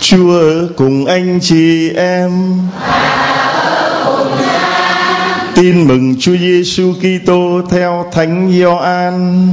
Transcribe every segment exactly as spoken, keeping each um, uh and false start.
Chúa ở cùng anh chị em. Tin mừng Chúa Giêsu Kitô theo Thánh Gioan.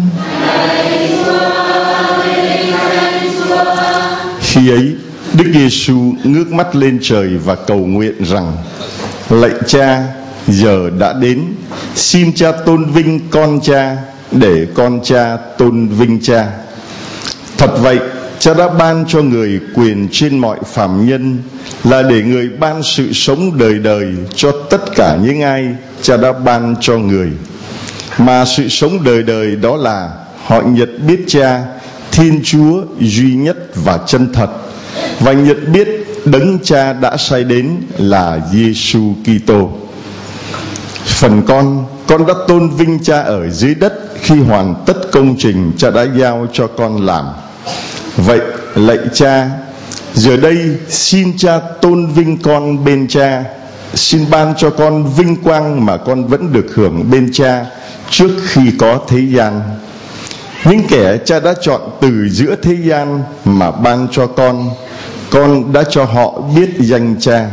Khi ấy, Đức Giêsu ngước mắt lên trời và cầu nguyện rằng: Lạy Cha, giờ đã đến, xin Cha tôn vinh con Cha, để con Cha tôn vinh Cha. Thật vậy, Cha đã ban cho người quyền trên mọi phàm nhân, là để người ban sự sống đời đời cho tất cả những ai Cha đã ban cho người. Mà sự sống đời đời đó là họ nhận biết Cha, Thiên Chúa duy nhất và chân thật, và nhận biết Đấng Cha đã sai đến là Giêsu Kitô. Phần con, con đã tôn vinh Cha ở dưới đất khi hoàn tất công trình Cha đã giao cho con làm. Vậy lạy Cha, giờ đây xin Cha tôn vinh con bên Cha, xin ban cho con vinh quang mà con vẫn được hưởng bên Cha trước khi có thế gian. Những kẻ Cha đã chọn từ giữa thế gian mà ban cho con, con đã cho họ biết danh Cha.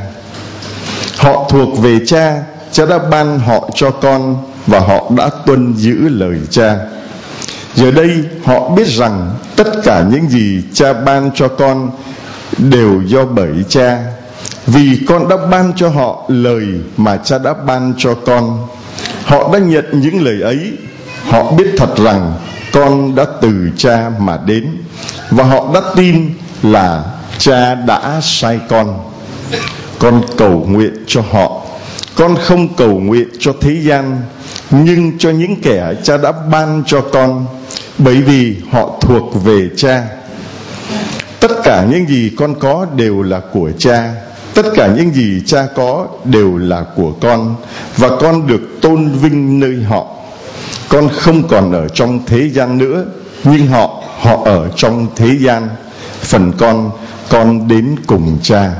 Họ thuộc về Cha, Cha đã ban họ cho con, và họ đã tuân giữ lời Cha. Giờ đây họ biết rằng tất cả những gì Cha ban cho con đều do bởi Cha, vì con đã ban cho họ lời mà Cha đã ban cho con. Họ đã nhận những lời ấy. Họ biết thật rằng con đã từ Cha mà đến, và họ đã tin là Cha đã sai con. Con cầu nguyện cho họ. Con không cầu nguyện cho thế gian, nhưng cho những kẻ Cha đã ban cho con, bởi vì họ thuộc về Cha. Tất cả những gì con có đều là của Cha. Tất cả những gì Cha có đều là của con, và con được tôn vinh nơi họ. Con không còn ở trong thế gian nữa, nhưng họ, họ ở trong thế gian. Phần con, con đến cùng Cha.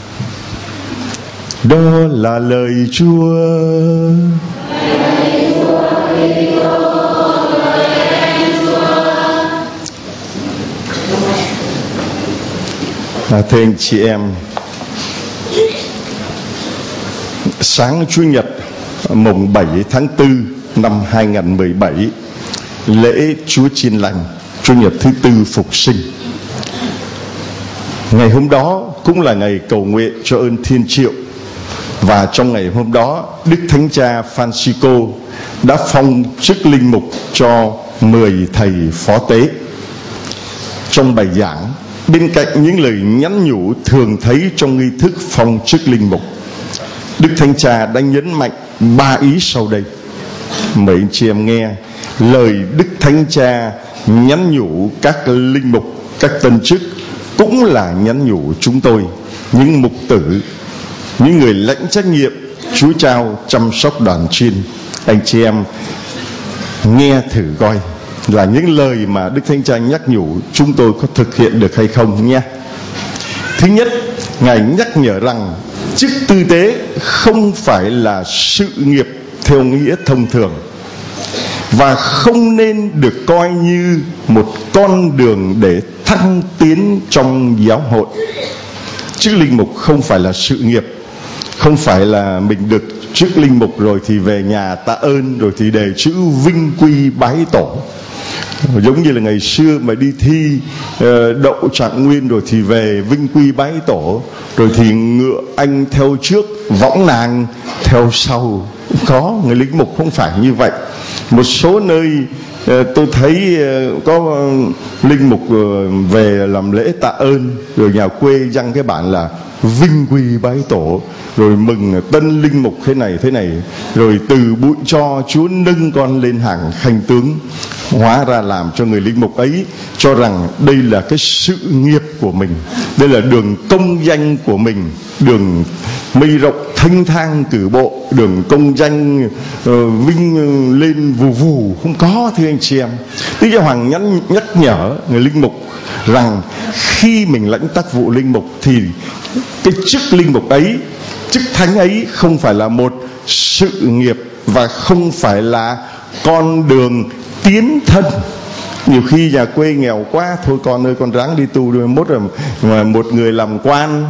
Đó là lời Chúa. À, thưa anh chị em, sáng Chủ nhật mùng bảy tháng tư năm hai nghìn không trăm mười bảy, lễ Chúa Chiên Lành, Chủ nhật thứ tư Phục Sinh. Ngày hôm đó cũng là ngày cầu nguyện cho ơn Thiên Triệu, và trong ngày hôm đó, Đức Thánh Cha Francisco đã phong chức linh mục cho mười thầy phó tế. Trong bài giảng, bên cạnh những lời nhắn nhủ thường thấy trong nghi thức phong chức linh mục, Đức Thánh Cha đã nhấn mạnh ba ý sau đây. Mời anh chị em nghe lời Đức Thánh Cha nhắn nhủ các linh mục, các tân chức, cũng là nhắn nhủ chúng tôi, những mục tử, những người lãnh trách nhiệm Chúa trao chăm sóc đoàn chiên. Anh chị em nghe thử coi là những lời mà Đức Thánh Cha nhắc nhủ chúng tôi có thực hiện được hay không nha. Thứ nhất, Ngài nhắc nhở rằng chức tư tế không phải là sự nghiệp theo nghĩa thông thường, và không nên được coi như một con đường để thăng tiến trong giáo hội. Chức linh mục không phải là sự nghiệp, không phải là mình được chức linh mục rồi thì về nhà tạ ơn, rồi thì đề chữ vinh quy bái tổ. Giống như là ngày xưa mà đi thi uh, đậu trạng nguyên rồi thì về vinh quy bái tổ, rồi thì ngựa anh theo trước, võng nàng theo sau. Có người linh mục không phải như vậy. Một số nơi uh, tôi thấy uh, có uh, linh mục uh, về làm lễ tạ ơn, rồi nhà quê dăng cái bản là vinh quy bái tổ, rồi mừng tân linh mục thế này thế này, rồi từ bụi cho Chúa nâng con lên hàng khanh tướng. Hóa ra làm cho người linh mục ấy cho rằng đây là cái sự nghiệp của mình, đây là đường công danh của mình, đường mây rộng thanh thang cử bộ, đường công danh uh, vinh uh, lên vù vù. Không có, thưa anh chị em. Đức Giáo Hoàng nhắn nhắc nhở người linh mục rằng khi mình lãnh tác vụ linh mục thì cái chức linh mục ấy, chức thánh ấy không phải là một sự nghiệp, và không phải là con đường tiến thân, Nhiều khi nhà quê nghèo quá, thôi con ơi con ráng đi tu rồi mốt rồi mà một người làm quan.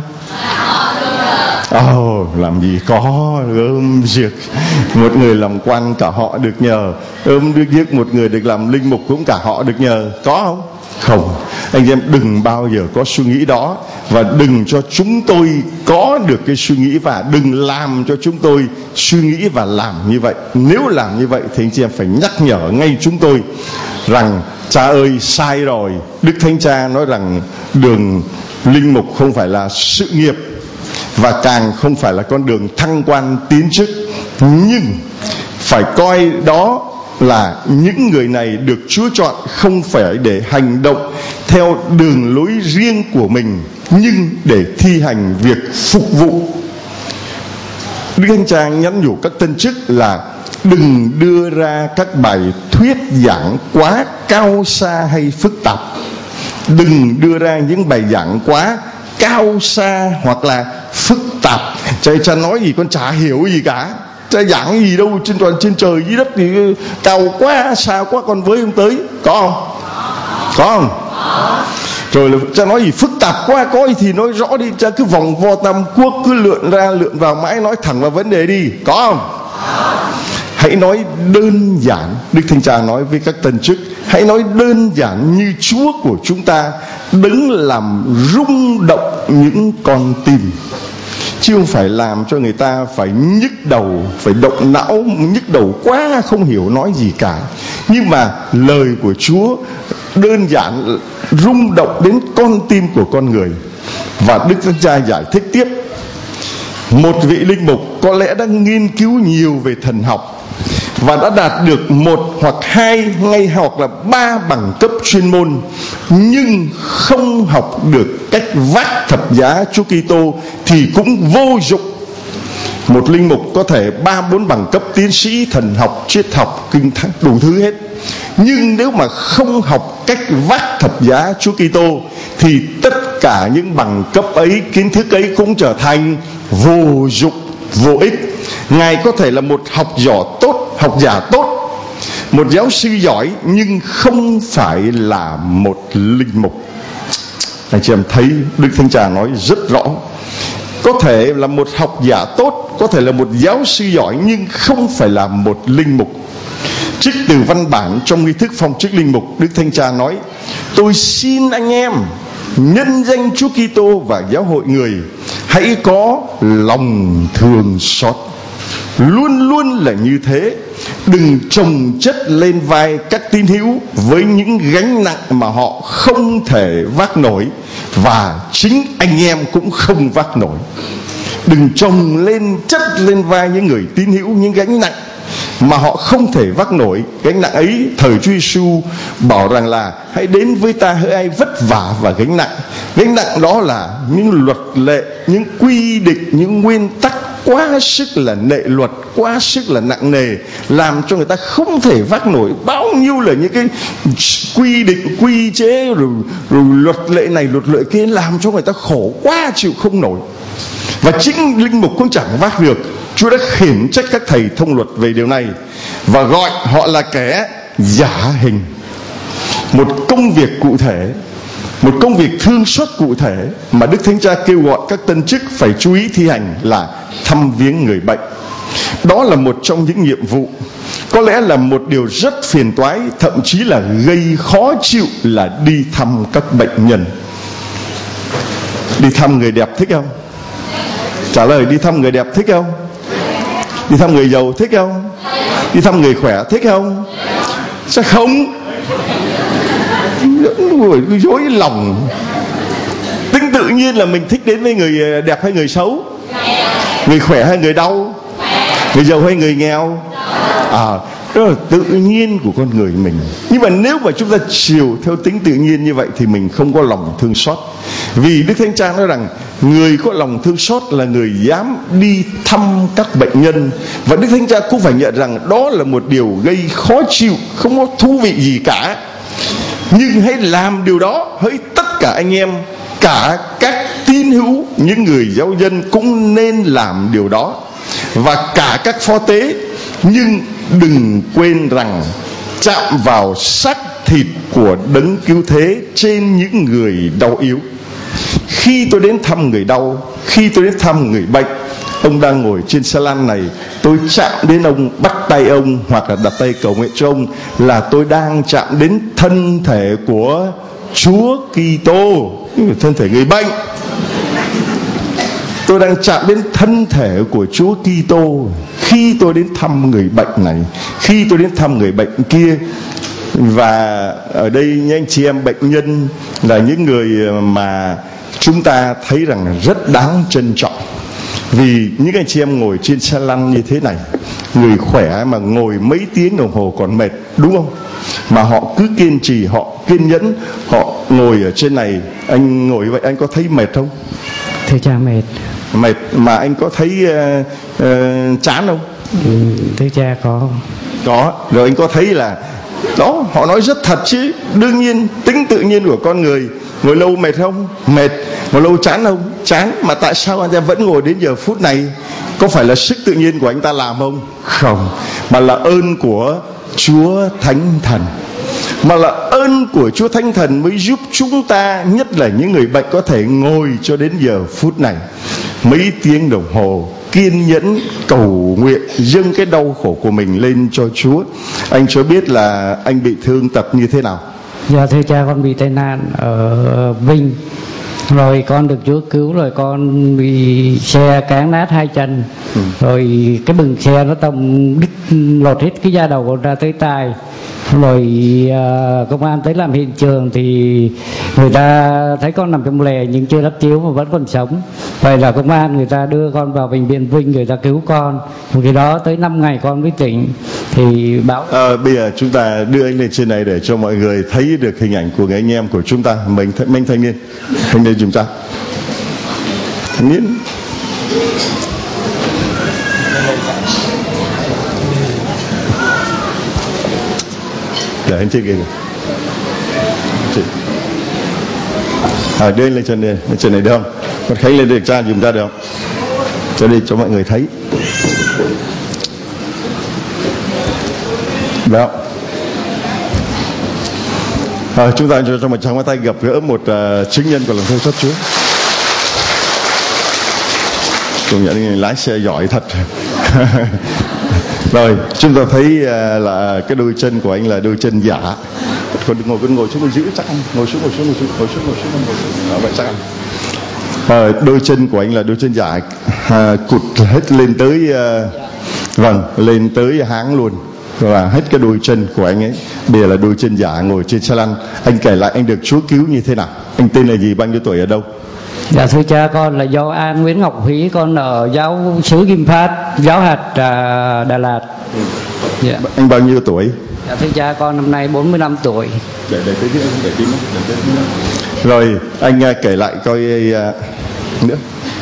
Ồ, oh, làm gì có ôm việc một người làm quan cả họ được nhờ, ôm được việc một người được làm linh mục cũng cả họ được nhờ, có không? Không. Anh em đừng bao giờ có suy nghĩ đó, và đừng cho chúng tôi có được cái suy nghĩ, và đừng làm cho chúng tôi suy nghĩ và làm như vậy. Nếu làm như vậy thì anh chị em phải nhắc nhở ngay chúng tôi rằng cha ơi sai rồi. Đức Thánh Cha nói rằng đường linh mục không phải là sự nghiệp, và càng không phải là con đường thăng quan tiến chức, nhưng phải coi đó là những người này được Chúa chọn không phải để hành động theo đường lối riêng của mình, nhưng để thi hành việc phục vụ. Đức Thánh Cha nhắn nhủ các tân chức là đừng đưa ra các bài thuyết giảng quá cao xa hay phức tạp. Đừng đưa ra những bài giảng quá cao xa hoặc là phức tạp. Cha, cha nói gì con chả hiểu gì cả. Cha giảng gì đâu, trên toàn trên trời dưới đất thì cao quá xa quá con với không tới. Có không? Có không? Rồi là cha nói gì phức tạp quá, có thì nói rõ đi. Cha cứ vòng vo tam quốc, cứ lượn ra lượn vào mãi, nói thẳng vào vấn đề đi. Có không? Hãy nói đơn giản. Đức Thánh Cha nói với các tân chức, hãy nói đơn giản như Chúa của chúng ta, đừng làm rung động những con tim, chứ không phải làm cho người ta phải nhức đầu, phải động não, nhức đầu quá không hiểu nói gì cả. Nhưng mà lời của Chúa đơn giản, rung động đến con tim của con người. Và Đức Thánh Cha giải thích tiếp, một vị linh mục có lẽ đã nghiên cứu nhiều về thần học và đã đạt được một hoặc hai ngay hoặc là ba bằng cấp chuyên môn, nhưng không học được cách vác thập giá Chúa Kitô thì cũng vô dụng. Một linh mục có thể ba bốn bằng cấp tiến sĩ thần học, triết học, kinh thánh, đủ thứ hết, nhưng nếu mà không học cách vác thập giá Chúa Kitô thì tất cả những bằng cấp ấy, kiến thức ấy cũng trở thành vô dụng, vô ích. Ngài có thể là một học giả tốt, học giả tốt, một giáo sư giỏi, nhưng không phải là một linh mục. Anh chị em thấy Đức Thánh Cha nói rất rõ. Có thể là một học giả tốt, có thể là một giáo sư giỏi, nhưng không phải là một linh mục. Trích từ văn bản trong nghi thức phong chức linh mục, Đức Thánh Cha nói: tôi xin anh em nhân danh Chúa Kitô và giáo hội người, hãy có lòng thương xót. Luôn luôn là như thế. Đừng chồng chất lên vai các tín hữu với những gánh nặng mà họ không thể vác nổi, và chính anh em cũng không vác nổi. Đừng chồng lên chất lên vai những người tín hữu những gánh nặng mà họ không thể vác nổi. Gánh nặng ấy, thời Chúa Giêsu bảo rằng là hãy đến với ta hỡi ai vất vả và gánh nặng. Gánh nặng đó là những luật lệ, những quy định, những nguyên tắc quá sức là nệ luật, quá sức là nặng nề, làm cho người ta không thể vác nổi. Bao nhiêu là những cái quy định, quy chế, rồi, rồi luật lệ này, luật lệ kia, làm cho người ta khổ quá chịu không nổi. Và chính linh mục cũng chẳng vác được. Chúa đã khiển trách các thầy thông luật về điều này và gọi họ là kẻ giả hình. Một công việc cụ thể, một công việc thương xót cụ thể mà Đức Thánh Cha kêu gọi các tân chức phải chú ý thi hành là thăm viếng người bệnh. Đó là một trong những nhiệm vụ, có lẽ là một điều rất phiền toái, thậm chí là gây khó chịu, là đi thăm các bệnh nhân. Đi thăm người đẹp thích không? Trả lời, đi thăm người đẹp thích không? Đi thăm người giàu thích không? Đi thăm người khỏe thích không? Sao không? Dối lòng. Tính tự nhiên là mình thích đến với người đẹp hay người xấu, người khỏe hay người đau, người giàu hay người nghèo. À, đó là tự nhiên của con người mình. Nhưng mà nếu mà chúng ta chiều theo tính tự nhiên như vậy thì mình không có lòng thương xót. Vì Đức Thánh Cha nói rằng người có lòng thương xót là người dám đi thăm các bệnh nhân. Và Đức Thánh Cha cũng phải nhận rằng đó là một điều gây khó chịu, không có thú vị gì cả. Nhưng hãy làm điều đó, hãy tất cả anh em, cả các tín hữu, những người giáo dân cũng nên làm điều đó, và cả các phó tế. Nhưng đừng quên rằng chạm vào xác thịt của đấng cứu thế trên những người đau yếu. Khi tôi đến thăm người đau, khi tôi đến thăm người bệnh, ông đang ngồi trên xe lăn này, tôi chạm đến ông, bắt tay ông hoặc là đặt tay cầu nguyện cho ông, là tôi đang chạm đến thân thể của Chúa Kitô, thân thể người bệnh. Tôi đang chạm đến thân thể của Chúa Kitô khi tôi đến thăm người bệnh này, khi tôi đến thăm người bệnh kia. Và ở đây những anh chị em bệnh nhân là những người mà chúng ta thấy rằng rất đáng trân trọng. Vì những anh chị em ngồi trên xe lăn như thế này, người khỏe mà ngồi mấy tiếng đồng hồ còn mệt, đúng không? Mà họ cứ kiên trì, họ kiên nhẫn, họ ngồi ở trên này. Anh ngồi vậy anh có thấy mệt không? Thưa cha, mệt. Mệt. Mà anh có thấy uh, uh, chán không? Ừ, thưa cha có. Có. Rồi anh có thấy là đó, họ nói rất thật chứ. Đương nhiên, tính tự nhiên của con người. Ngồi lâu mệt không? Mệt. Ngồi lâu chán không? Chán. Mà tại sao anh ta vẫn ngồi đến giờ phút này? Có phải là sức tự nhiên của anh ta làm không? Không. Mà là ơn của Chúa Thánh Thần. Mà là ơn của Chúa Thánh Thần mới giúp chúng ta, nhất là những người bệnh, có thể ngồi cho đến giờ phút này mấy tiếng đồng hồ, kiên nhẫn cầu nguyện, dâng cái đau khổ của mình lên cho Chúa. Anh cho biết là anh bị thương tật như thế nào? Dạ thưa cha, con bị tai nạn ở Vinh. Rồi con được Chúa cứu, rồi con bị xe cán nát hai chân. ừ. Rồi cái bừng xe nó tông đứt lột hết cái da đầu ra tới tai. Rồi uh, công an tới làm hiện trường thì người ta thấy con nằm trong lề nhưng chưa đắp chiếu mà vẫn còn sống. Vậy là công an người ta đưa con vào bệnh viện Vinh, người ta cứu con. Khi đó tới năm ngày con mới tỉnh. Thì báo à, bây giờ chúng ta đưa anh lên trên này để cho mọi người thấy được hình ảnh của người anh em của chúng ta. Mình mình thanh niên, thanh niên chúng ta, thanh niên. Để anh trên kia kìa. À, đưa anh lên trên này, lên trên này được không? Con Khánh lên được cha dùm ta được không? Cho đi cho mọi người thấy. Đó. À, chúng ta cho, cho một tràng pháo tay gặp gỡ một uh, chứng nhân của lòng thương xót Chúa. Công nhận người lái xe giỏi thật. Rồi chúng ta thấy uh, là cái đôi chân của anh là đôi chân giả. Còn ngồi con ngồi xuống ngồi giữ chắc anh, ngồi xuống ngồi xuống ngồi xuống ngồi xuống ngồi xuống ngồi xuống đó, vậy chắc anh. À, đôi chân của anh là đôi chân giả, à, cụt hết lên tới uh, vâng lên tới háng luôn. Và hết cái đôi chân của anh ấy. Bây giờ là đôi chân giả ngồi trên xe lăn. Anh kể lại anh được Chúa cứu như thế nào? Anh tên là gì, bao nhiêu tuổi, ở đâu? Dạ thưa cha, con là do An Nguyễn Ngọc Húy, con ở giáo xứ Kim Phát, giáo hạt uh, Đà Lạt. ừ. dạ. Anh bao nhiêu tuổi? Dạ thưa cha, con năm nay bốn mươi lăm tuổi. Để để tới để để tím để Rồi anh uh, kể lại coi uh, nữa.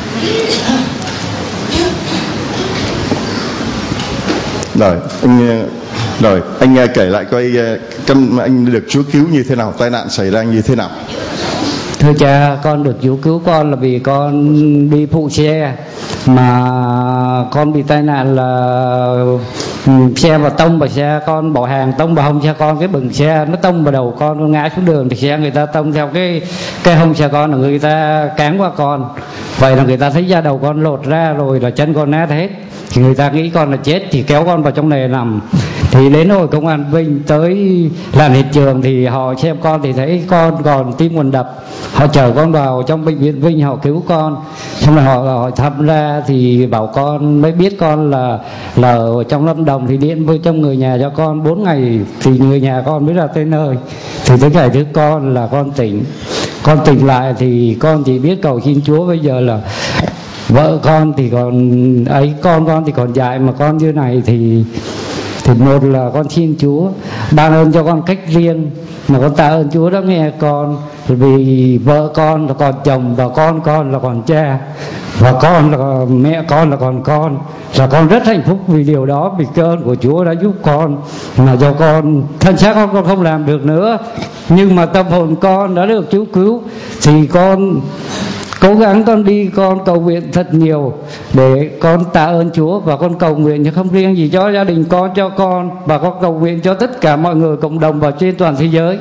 Rồi anh rồi anh kể lại coi căn anh được Chúa cứu như thế nào, tai nạn xảy ra như thế nào? Thưa cha, con được Chúa cứu con là vì con đi phụ xe mà con bị tai nạn là xe vào tông vào xe con, bỏ hàng tông vào hông xe con, cái bừng xe nó tông vào đầu con, con ngã xuống đường thì xe người ta tông theo cái cái hông xe con, là người ta cán qua con. Vậy là người ta thấy da đầu con lột ra rồi, là chân con nát hết, thì người ta nghĩ con là chết thì kéo con vào trong này nằm. Thì đến hồi công an Vinh tới làm hiện trường thì họ xem con thì thấy con còn tim còn đập, họ chở con vào trong bệnh viện Vinh, họ cứu con. Xong rồi họ họ thăm ra thì bảo con mới biết con là là ở trong Lâm Đồng, thì điện với trong người nhà cho con bốn ngày thì người nhà con mới ra tới nơi. Thì tới ngày thứ con là con tỉnh, con tỉnh lại thì con chỉ biết cầu xin Chúa. Bây giờ là vợ con thì còn ấy, con con thì còn dại mà con như này thì thì một là con xin Chúa ban ơn cho con cách riêng, mà con tạ ơn Chúa đã nghe con, vì vợ con là còn chồng và con con là còn cha và con là mẹ con là còn con, là con rất hạnh phúc vì điều đó, vì cái ơn của Chúa đã giúp con. Mà do con thân xác con con không làm được nữa, nhưng mà tâm hồn con đã được Chúa cứu, thì con Cố gắng con đi, con cầu nguyện thật nhiều để con tạ ơn Chúa, và con cầu nguyện không riêng gì cho gia đình con, cho con, và con cầu nguyện cho tất cả mọi người, cộng đồng và trên toàn thế giới.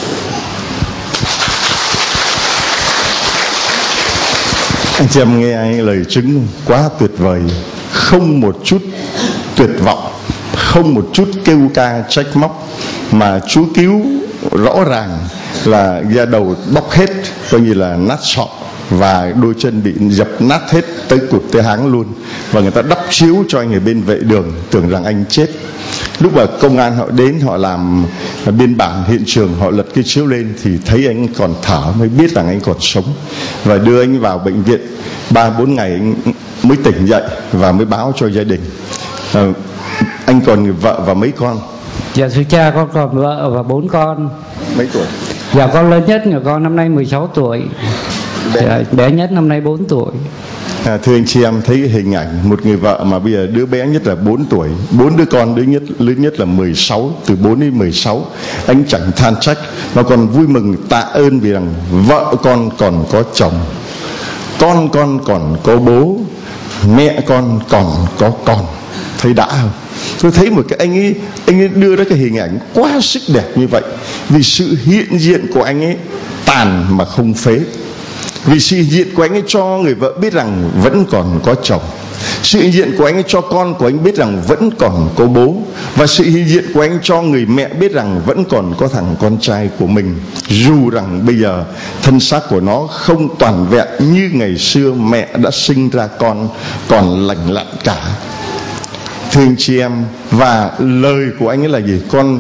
Anh chị em nghe anh lời chứng quá tuyệt vời, không một chút tuyệt vọng, không một chút kêu ca trách móc, mà Chúa cứu rõ ràng là da đầu bóc hết, coi như là nát sọ, và đôi chân bị dập nát hết tới cụt tới háng luôn. Và người ta đắp chiếu cho anh ở bên vệ đường, tưởng rằng anh chết. Lúc mà công an họ đến, họ làm biên bản hiện trường, họ lật cái chiếu lên thì thấy anh còn thở, mới biết rằng anh còn sống, và đưa anh vào bệnh viện. Ba bốn ngày anh mới tỉnh dậy và mới báo cho gia đình. à, Anh còn người vợ và mấy con? Dạ thưa cha, con còn vợ và bốn con. Mấy tuổi? Dạ con lớn nhất nhà con năm nay mười sáu tuổi, bé, dạ, bé nhất năm nay bốn tuổi. À, thưa anh chị em, thấy cái hình ảnh một người vợ mà bây giờ đứa bé nhất là bốn tuổi, bốn đứa con, đứa nhất lớn nhất là mười sáu, từ bốn đến mười sáu. Anh chẳng than trách mà còn vui mừng tạ ơn vì rằng vợ con còn có chồng, con con còn có bố, mẹ con còn có con. Thấy đã không? Tôi thấy một cái anh ấy anh ấy đưa ra cái hình ảnh quá sức đẹp như vậy, vì sự hiện diện của anh ấy tàn mà không phế. Vì sự hiện diện của anh ấy cho người vợ biết rằng vẫn còn có chồng, sự hiện diện của anh ấy cho con của anh biết rằng vẫn còn có bố, và sự hiện diện của anh cho người mẹ biết rằng vẫn còn có thằng con trai của mình, dù rằng bây giờ thân xác của nó không toàn vẹn như ngày xưa mẹ đã sinh ra con còn lành lặn cả. Thưa anh chị em, và lời của anh ấy là gì? Con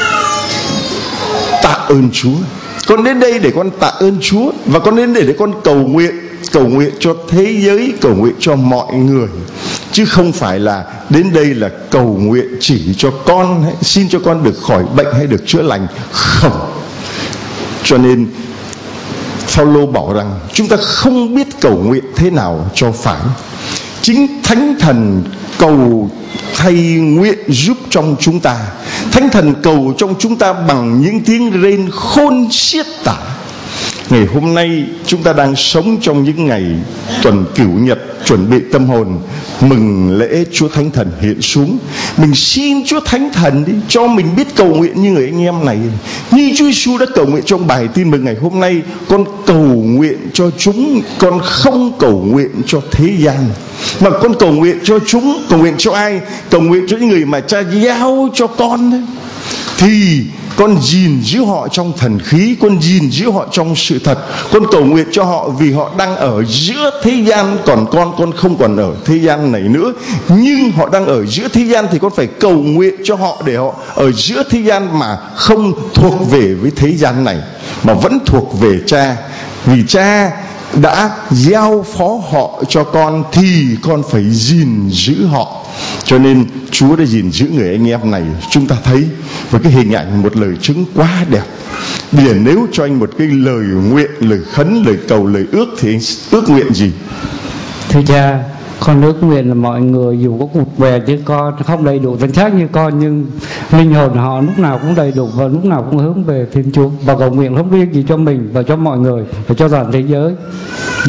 tạ ơn Chúa. Con đến đây để con tạ ơn Chúa, và con đến đây để con cầu nguyện, cầu nguyện cho thế giới, cầu nguyện cho mọi người, chứ không phải là đến đây là cầu nguyện chỉ cho con, hay xin cho con được khỏi bệnh hay được chữa lành. Không. Cho nên Phaolô bảo rằng chúng ta không biết cầu nguyện thế nào cho phải. Chính Thánh Thần cầu thay nguyện giúp trong chúng ta. Thánh Thần cầu trong chúng ta bằng những tiếng rên khôn xiết tả. Ngày hôm nay chúng ta đang sống trong những ngày tuần Cửu Nhật, chuẩn bị tâm hồn mừng lễ Chúa Thánh Thần hiện xuống. Mình xin Chúa Thánh Thần đi, cho mình biết cầu nguyện như người anh em này. Như Chúa Giêsu đã cầu nguyện trong bài tin mừng ngày hôm nay, con cầu nguyện cho chúng, con không cầu nguyện cho thế gian, mà con cầu nguyện cho chúng. Cầu nguyện cho ai? Cầu nguyện cho những người mà Cha giao cho con đấy. Thì con gìn giữ họ trong thần khí, con gìn giữ họ trong sự thật. Con cầu nguyện cho họ vì họ đang ở giữa thế gian, còn con con không còn ở thế gian này nữa. Nhưng họ đang ở giữa thế gian thì con phải cầu nguyện cho họ để họ ở giữa thế gian mà không thuộc về với thế gian này, mà vẫn thuộc về Cha. Vì Cha đã giao phó họ cho con thì con phải gìn giữ họ. Cho nên Chúa đã gìn giữ người anh em này. Chúng ta thấy một cái hình ảnh, một lời chứng quá đẹp. Bây giờ nếu cho anh một cái lời nguyện, lời khấn, lời cầu, lời ước thì anh ước nguyện gì? Thưa Cha, con ước nguyện là mọi người dù có cụt về chứ con không đầy đủ thân xác như con, nhưng linh hồn họ lúc nào cũng đầy đủ và lúc nào cũng hướng về Thiên Chúa, và cầu nguyện không riêng gì cho mình và cho mọi người và cho toàn thế giới. Đi.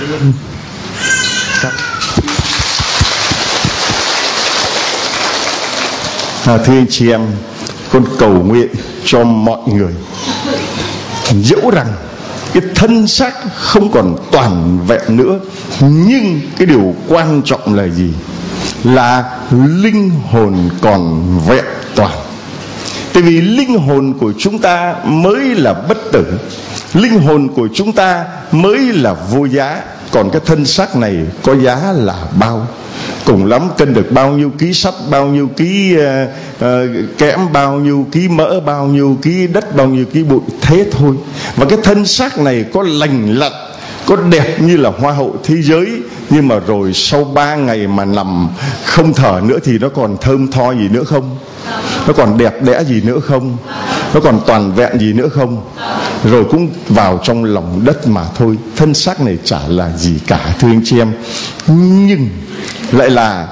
À, thưa anh chị em, con cầu nguyện cho mọi người, dẫu rằng cái thân xác không còn toàn vẹn nữa, nhưng cái điều quan trọng là gì? Là linh hồn còn vẹn toàn. Tại vì linh hồn của chúng ta mới là bất tử, linh hồn của chúng ta mới là vô giá. Còn cái thân xác này có giá là bao? Cùng lắm cân được bao nhiêu ký sắt, bao nhiêu ký uh, uh, kẽm, bao nhiêu ký mỡ, bao nhiêu ký đất, bao nhiêu ký bụi, thế thôi. Và cái thân xác này có lành lặn, có đẹp như là hoa hậu thế giới, nhưng mà rồi sau ba ngày mà nằm không thở nữa thì nó còn thơm tho gì nữa không? Nó còn đẹp đẽ gì nữa không? Nó còn toàn vẹn gì nữa không? Rồi cũng vào trong lòng đất mà thôi. Thân xác này chả là gì cả, thưa anh chị em. Nhưng lại là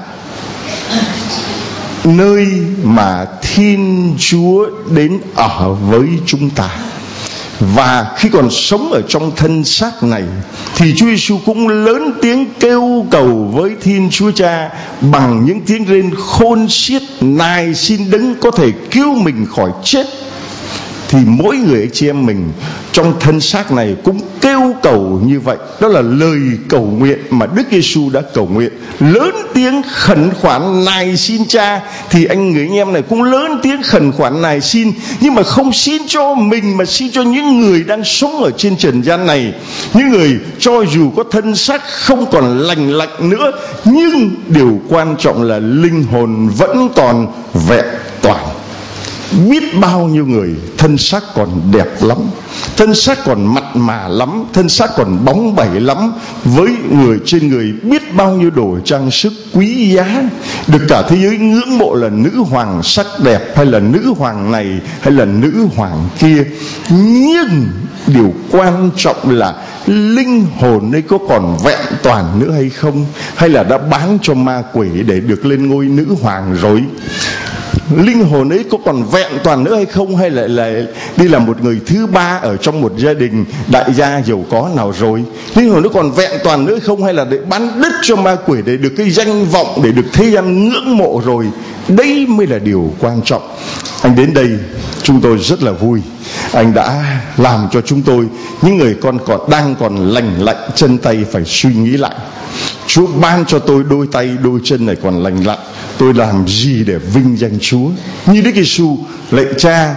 nơi mà Thiên Chúa đến ở với chúng ta. Và khi còn sống ở trong thân xác này thì Chúa Giêsu cũng lớn tiếng kêu cầu với Thiên Chúa Cha bằng những tiếng rên khôn xiết: nài xin Đấng có thể cứu mình khỏi chết. Thì mỗi người anh chị em mình trong thân xác này cũng kêu cầu như vậy. Đó là lời cầu nguyện mà Đức Giêsu đã cầu nguyện, lớn tiếng khẩn khoản nài xin Cha. Thì anh người anh em này cũng lớn tiếng khẩn khoản nài xin, nhưng mà không xin cho mình mà xin cho những người đang sống ở trên trần gian này, những người cho dù có thân xác không còn lành lặn nữa, nhưng điều quan trọng là linh hồn vẫn còn vẹn toàn. Biết bao nhiêu người thân xác còn đẹp lắm, thân xác còn mặn mà lắm, thân xác còn bóng bẩy lắm, với người trên người biết bao nhiêu đồ trang sức quý giá, được cả thế giới ngưỡng mộ là nữ hoàng sắc đẹp, hay là nữ hoàng này, hay là nữ hoàng kia. Nhưng điều quan trọng là linh hồn ấy có còn vẹn toàn nữa hay không, hay là đã bán cho ma quỷ để được lên ngôi nữ hoàng rồi? Linh hồn ấy có còn vẹn toàn nữa hay không, hay lại là đi làm một người thứ ba ở trong một gia đình đại gia giàu có nào rồi? Linh hồn nó còn vẹn toàn nữa hay không, hay là để bán đất cho ma quỷ để được cái danh vọng, để được thế gian ngưỡng mộ rồi? Đây mới là điều quan trọng. Anh đến đây chúng tôi rất là vui. Anh đã làm cho chúng tôi, những người con còn đang còn lành lặn chân tay, phải suy nghĩ lại. Chúa ban cho tôi đôi tay đôi chân này còn lành lặn, tôi làm gì để vinh danh Chúa? Như Đức Giêsu lạy Cha,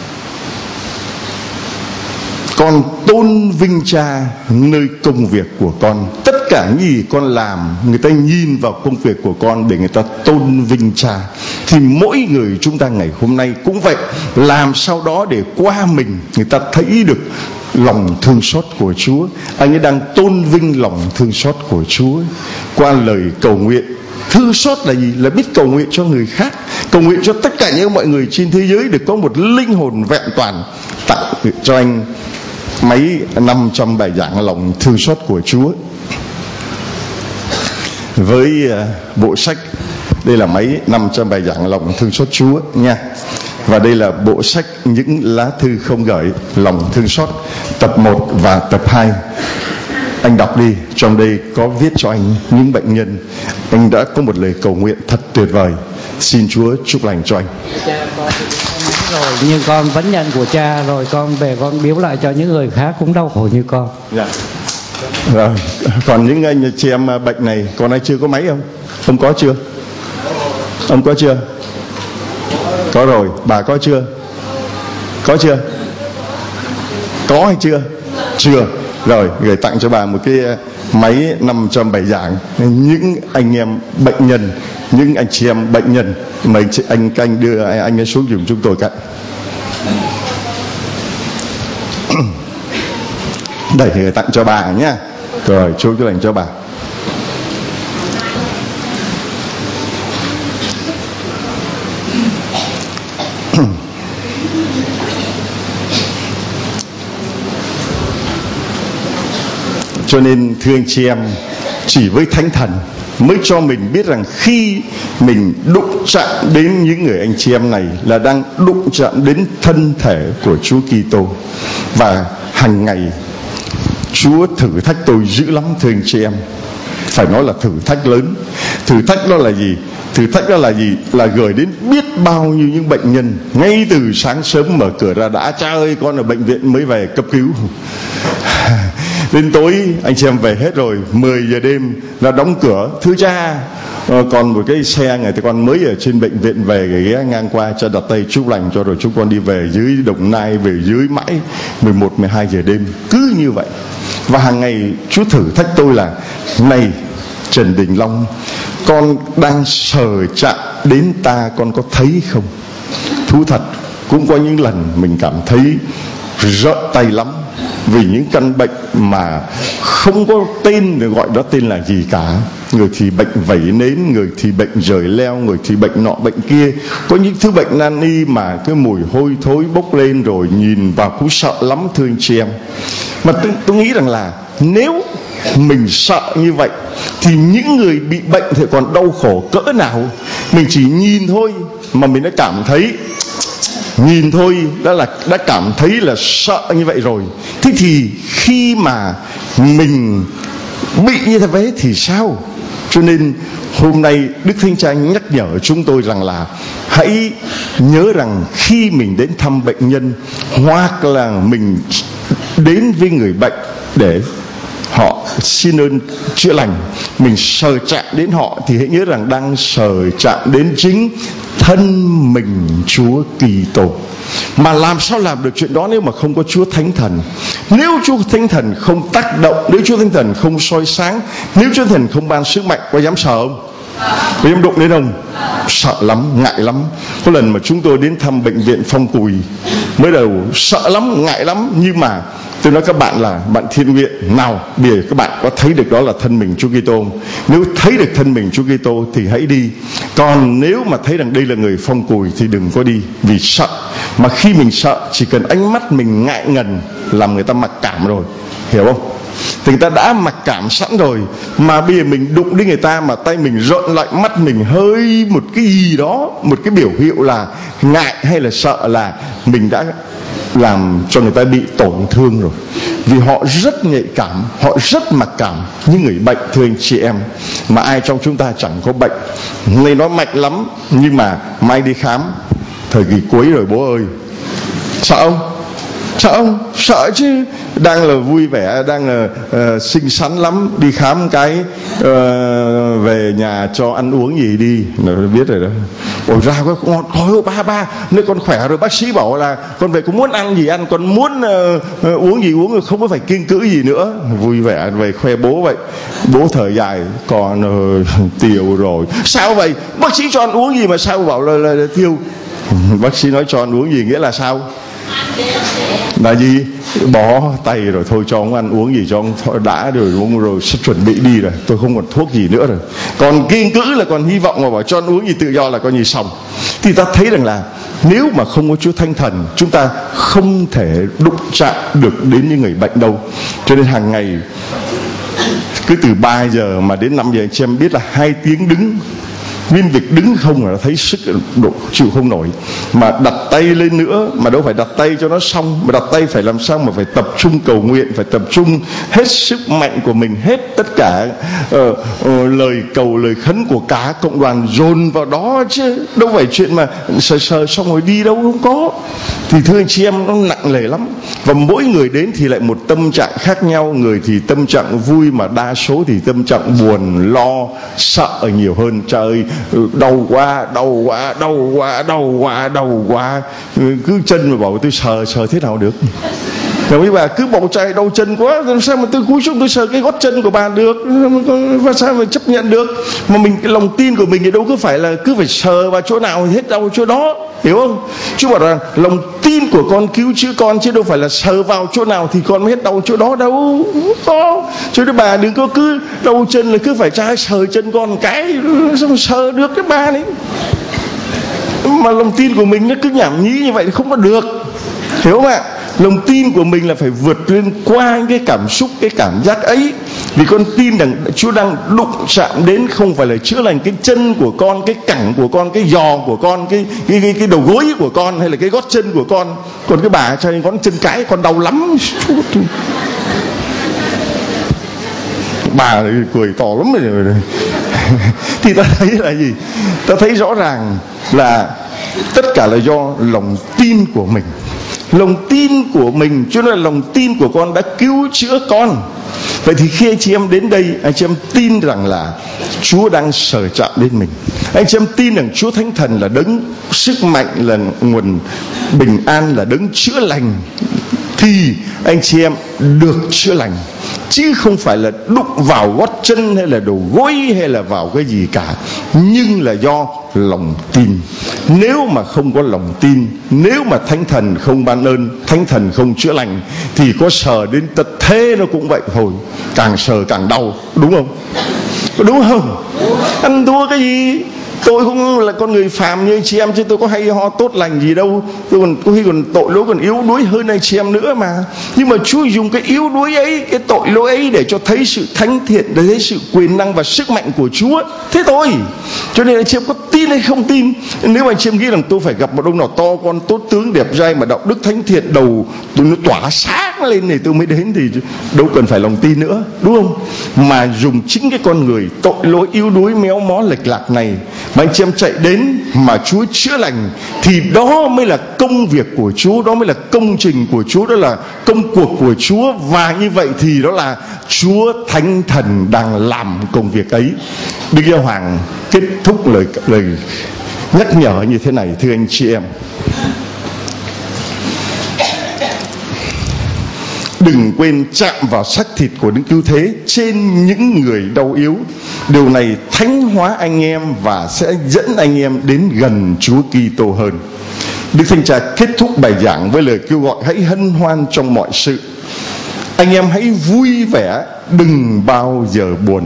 con tôn vinh Cha nơi công việc của con. Tất cả những gì con làm, người ta nhìn vào công việc của con để người ta tôn vinh Cha. Thì mỗi người chúng ta ngày hôm nay cũng vậy, làm sao đó để qua mình người ta thấy được lòng thương xót của Chúa. Anh ấy đang tôn vinh lòng thương xót của Chúa qua lời cầu nguyện. Thương xót là gì? Là biết cầu nguyện cho người khác, cầu nguyện cho tất cả những mọi người trên thế giới được có một linh hồn vẹn toàn. Tặng cho anh mấy năm trăm bài giảng lòng thương xót của Chúa với bộ sách. Đây là mấy năm trăm bài giảng lòng thương xót Chúa nha. Và đây là bộ sách những lá thư không gửi lòng thương xót, tập một và tập hai. Anh đọc đi, trong đây có viết cho anh những bệnh nhân. Anh đã có một lời cầu nguyện thật tuyệt vời. Xin Chúa chúc lành cho anh. Cha, con rồi, nhưng con vẫn nhận của Cha rồi, con về con biếu lại cho những người khác cũng đau khổ như con. Dạ. Rồi, còn những anh chị em bệnh này, còn ai chưa có máy không? Ông có chưa? Ông có chưa? Có rồi. Bà có chưa? Có chưa? Có hay chưa? Chưa. Rồi, gửi tặng cho bà một cái máy năm trăm bài giảng. Những anh em bệnh nhân, những anh chị em bệnh nhân, mấy anh anh đưa anh ấy xuống giùm chúng tôi cả. Đây thì gửi tặng cho bà nhá. Rồi, chú chúc lành cho bà. Cho nên thưa anh chị em, chỉ với Thánh Thần mới cho mình biết rằng khi mình đụng chạm đến những người anh chị em này là đang đụng chạm đến thân thể của Chúa Kitô. Và hàng ngày Chúa thử thách tôi dữ lắm thưa anh chị em. Phải nói là thử thách lớn. Thử thách đó là gì? Thử thách đó là gì? Là gửi đến biết bao nhiêu những bệnh nhân. Ngay từ sáng sớm mở cửa ra đã: Cha ơi, con ở bệnh viện mới về cấp cứu. Đến tối anh chị em về hết rồi, mười giờ đêm là đóng cửa. Thưa Cha, còn một cái xe ngày thì con mới ở trên bệnh viện về, ghé ngang qua Cha đặt tay chúc lành cho, rồi chúng con đi về dưới Đồng Nai, về dưới mãi mười một, mười hai giờ đêm. Cứ như vậy. Và hàng ngày Chúa thử thách tôi là: này Trần Đình Long, con đang sờ chạm đến ta, con có thấy không? Thú thật, cũng có những lần mình cảm thấy rợn tay lắm, vì những căn bệnh mà không có tên để gọi đó tên là gì cả. Người thì bệnh vẩy nến, người thì bệnh rời leo, người thì bệnh nọ bệnh kia. Có những thứ bệnh nan y mà cái mùi hôi thối bốc lên rồi nhìn vào cũng sợ lắm thưa anh chị em. Mà tôi, tôi nghĩ rằng là nếu mình sợ như vậy thì những người bị bệnh thì còn đau khổ cỡ nào. Mình chỉ nhìn thôi mà mình đã cảm thấy nhìn thôi đã là đã cảm thấy là sợ như vậy rồi. Thế thì khi mà mình bị như thế thì sao? Cho nên hôm nay Đức Thánh Cha nhắc nhở chúng tôi rằng là hãy nhớ rằng khi mình đến thăm bệnh nhân, hoặc là mình đến với người bệnh để họ xin ơn chữa lành, mình sờ chạm đến họ thì hãy nhớ rằng đang sờ chạm đến chính thân mình Chúa Kitô. Mà làm sao làm được chuyện đó nếu mà không có Chúa Thánh Thần? Nếu Chúa Thánh Thần không tác động, nếu Chúa Thánh Thần không soi sáng, nếu Chúa Thánh Thần không ban sức mạnh, có dám sờ không? Có dám đụng đến không? Sợ lắm, ngại lắm. Có lần mà chúng tôi đến thăm bệnh viện Phong Cùi, mới đầu sợ lắm, ngại lắm. Nhưng mà tôi nói các bạn là bạn thiện nguyện nào, bây giờ các bạn có thấy được đó là thân mình Chúa Kitô. Nếu thấy được thân mình Chúa Kitô thì hãy đi. Còn nếu mà thấy rằng đây là người Phong Cùi thì đừng có đi, vì sợ. Mà khi mình sợ, chỉ cần ánh mắt mình ngại ngần làm người ta mặc cảm rồi, hiểu không? Thì người ta đã mặc cảm sẵn rồi, mà bây giờ mình đụng đến người ta mà tay mình rợn lại, mắt mình hơi một cái gì đó, một cái biểu hiệu là ngại hay là sợ, là mình đã làm cho người ta bị tổn thương rồi. Vì họ rất nhạy cảm, họ rất mặc cảm. Như người bệnh, thưa anh chị em, mà ai trong chúng ta chẳng có bệnh, người nói mạnh lắm, nhưng mà mai đi khám thời kỳ cuối rồi bố ơi, sợ không? Sợ không? Sợ chứ. Đang là vui vẻ, đang là uh, xinh xắn lắm, đi khám cái uh, về nhà cho ăn uống gì đi, nó biết rồi đó. Ôi ra có ngon, coi ba ba, nơi con khỏe rồi, bác sĩ bảo là con về có muốn ăn gì ăn, con muốn uh, uh, uống gì uống, không có phải kiêng cữ gì nữa. Vui vẻ về khoe bố vậy. Bố thở dài, con uh, tiêu rồi. Sao vậy? Bác sĩ cho ăn uống gì mà sao bảo là, là, là tiêu? Bác sĩ nói cho ăn uống gì nghĩa là sao? Là gì? Bó tay rồi, thôi cho ông ăn uống gì cho ông đã rồi, ông rồi sắp chuẩn bị đi rồi, tôi không còn thuốc gì nữa rồi. Còn kiêng cữ là còn hy vọng mà bảo cho ăn uống gì tự do là coi như xong. Thì ta thấy rằng là nếu mà không có Chúa Thánh Thần, chúng ta không thể đụng chạm được đến những người bệnh đâu. Cho nên hàng ngày cứ từ ba giờ mà đến năm giờ, anh chị em biết là hai tiếng đứng, viên việc đứng không là thấy sức độ chịu không nổi. Mà đặt tay lên nữa, mà đâu phải đặt tay cho nó xong, mà đặt tay phải làm sao mà phải tập trung cầu nguyện, phải tập trung hết sức mạnh của mình, hết tất cả uh, uh, lời cầu, lời khấn của cả cộng đoàn dồn vào đó chứ. Đâu phải chuyện mà sờ sờ xong rồi đi đâu, không có. Thì thưa anh chị em, nó nặng nề lắm. Và mỗi người đến thì lại một tâm trạng khác nhau. Người thì tâm trạng vui, mà đa số thì tâm trạng buồn, lo, sợ nhiều hơn. Trời ơi, đau quá, đau quá, đau quá, đau quá, đau quá. Cứ chân mà bảo tôi sờ, sờ thế nào được? Rồi mấy bà cứ bảo chạy đau chân quá, làm sao mà tôi cúi xuống tôi sờ cái gót chân của bà được? Và sao mà chấp nhận được? Mà mình, cái lòng tin của mình thì đâu có phải là cứ phải sờ vào chỗ nào thì hết đau chỗ đó, hiểu không? Chúa bảo rằng lòng tin của con cứu chữa con, chứ đâu phải là sờ vào chỗ nào thì con mới hết đau chỗ đó đâu. Có. Chứ đó bà đừng có cứ đau chân là cứ phải trái sờ chân con một cái, sao mà sờ được cái bà đấy. Mà lòng tin của mình nó cứ nhảm nhí như vậy thì không có được, hiểu không ạ? Lòng tin của mình là phải vượt lên qua cái cảm xúc, cái cảm giác ấy. Vì con tin rằng Chúa đang đụng chạm đến, không phải là chữa lành cái chân của con, cái cẳng của con, cái giò của con, cái cái, cái, cái đầu gối của con, hay là cái gót chân của con. Còn cái bà cho nên ngón chân cái con đau lắm. Bà cười to lắm rồi. Thì ta thấy là gì? Ta thấy rõ ràng là tất cả là do lòng tin của mình. Lòng tin của mình, cho nên là lòng tin của con đã cứu chữa con. Vậy thì khi anh chị em đến đây, anh chị em tin rằng là Chúa đang sờ chạm đến mình. Anh chị em tin rằng Chúa Thánh Thần là đấng sức mạnh, là nguồn bình an, là đấng chữa lành, thì anh chị em được chữa lành, chứ không phải là đụng vào gót chân hay là đầu gối hay là vào cái gì cả, nhưng là do lòng tin. Nếu mà không có lòng tin, nếu mà Thánh Thần không ban ơn, Thánh Thần không chữa lành, thì có sờ đến tật thế nó cũng vậy thôi, càng sờ càng đau, đúng không? Đúng không? Ăn thua cái gì? Tôi cũng là con người phàm như anh chị em, chứ tôi có hay ho tốt lành gì đâu. Tôi còn có khi còn tội lỗi, còn yếu đuối hơn anh chị em nữa mà. Nhưng mà Chúa dùng cái yếu đuối ấy, cái tội lỗi ấy để cho thấy sự thánh thiện, để thấy sự quyền năng và sức mạnh của Chúa. Thế thôi. Cho nên anh chị em có tin hay không tin, nếu anh chị em nghĩ rằng tôi phải gặp một ông nào to con tốt tướng lớn đẹp trai mà đạo đức thánh thiện đầu tôi nó tỏa sáng lên này tôi mới đến, thì đâu cần phải lòng tin nữa, đúng không? Mà dùng chính cái con người tội lỗi yếu đuối méo mó lệch lạc này mà anh chị em chạy đến mà Chúa chữa lành, thì đó mới là công việc của Chúa, đó mới là công trình của Chúa, đó là công cuộc của Chúa. Và như vậy thì đó là Chúa Thánh Thần đang làm công việc ấy. Đức Giáo Hoàng kết thúc lời lời nhắc nhở như thế này, thưa anh chị em: đừng quên chạm vào xác thịt của Đấng Cứu Thế trên những người đau yếu. Điều này thánh hóa anh em và sẽ dẫn anh em đến gần Chúa Kitô hơn. Đức Thánh Cha kết thúc bài giảng với lời kêu gọi hãy hân hoan trong mọi sự. Anh em hãy vui vẻ, đừng bao giờ buồn.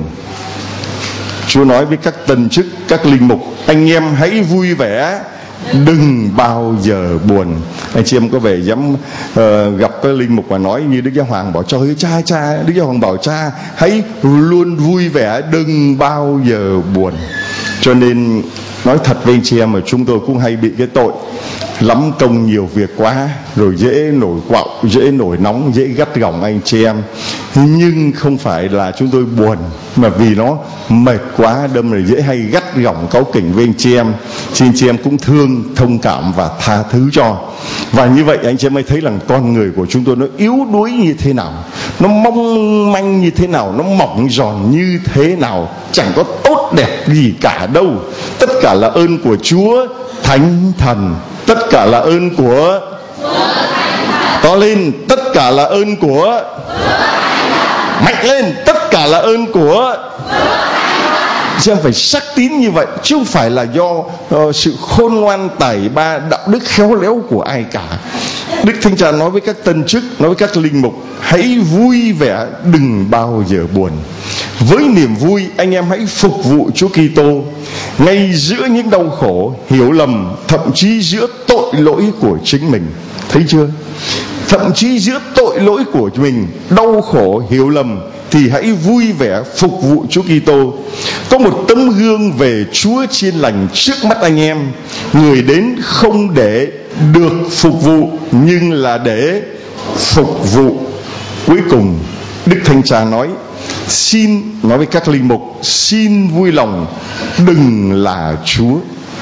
Chúa nói với các tân chức, các linh mục: anh em hãy vui vẻ, đừng bao giờ buồn. Anh chị em có về dám uh, gặp cái linh mục mà nói như Đức Giáo Hoàng bảo: trời ơi cha cha Đức Giáo Hoàng bảo cha hãy luôn vui vẻ, đừng bao giờ buồn. Cho nên nói thật với anh chị em, mà chúng tôi cũng hay bị cái tội lắm công nhiều việc quá, rồi dễ nổi quạo, dễ nổi nóng, dễ gắt gỏng anh chị em. Nhưng không phải là chúng tôi buồn, mà vì nó mệt quá đâm rồi dễ hay gắt gỏng cáu kỉnh với anh chị em. Xin anh chị em cũng thương, thông cảm và tha thứ cho. Và như vậy anh chị em mới thấy rằng con người của chúng tôi nó yếu đuối như thế nào, nó mong manh như thế nào, nó mỏng giòn như thế nào, chẳng có tốt đẹp gì cả đâu. Tất cả là ơn của Chúa Thánh Thần. Tất cả là ơn của to lên, tất cả là ơn của mạnh lên, tất cả là ơn của. Chị em phải xác tín như vậy, chứ không phải là do uh, sự khôn ngoan tài ba đạo đức khéo léo của ai cả. Đức Thánh Cha nói với các tân chức, nói với các linh mục: hãy vui vẻ, đừng bao giờ buồn. Với niềm vui anh em hãy phục vụ Chúa Kitô ngay giữa những đau khổ, hiểu lầm, thậm chí giữa tội lỗi của chính mình. Thấy chưa? Thậm chí giữa tội lỗi của mình, đau khổ, hiểu lầm, thì hãy vui vẻ phục vụ Chúa Kitô. Có một tấm gương về Chúa chiên lành trước mắt anh em. Người đến không để được phục vụ, nhưng là để phục vụ. Cuối cùng Đức Thánh Cha nói: xin, nói với các linh mục, xin vui lòng đừng là Chúa.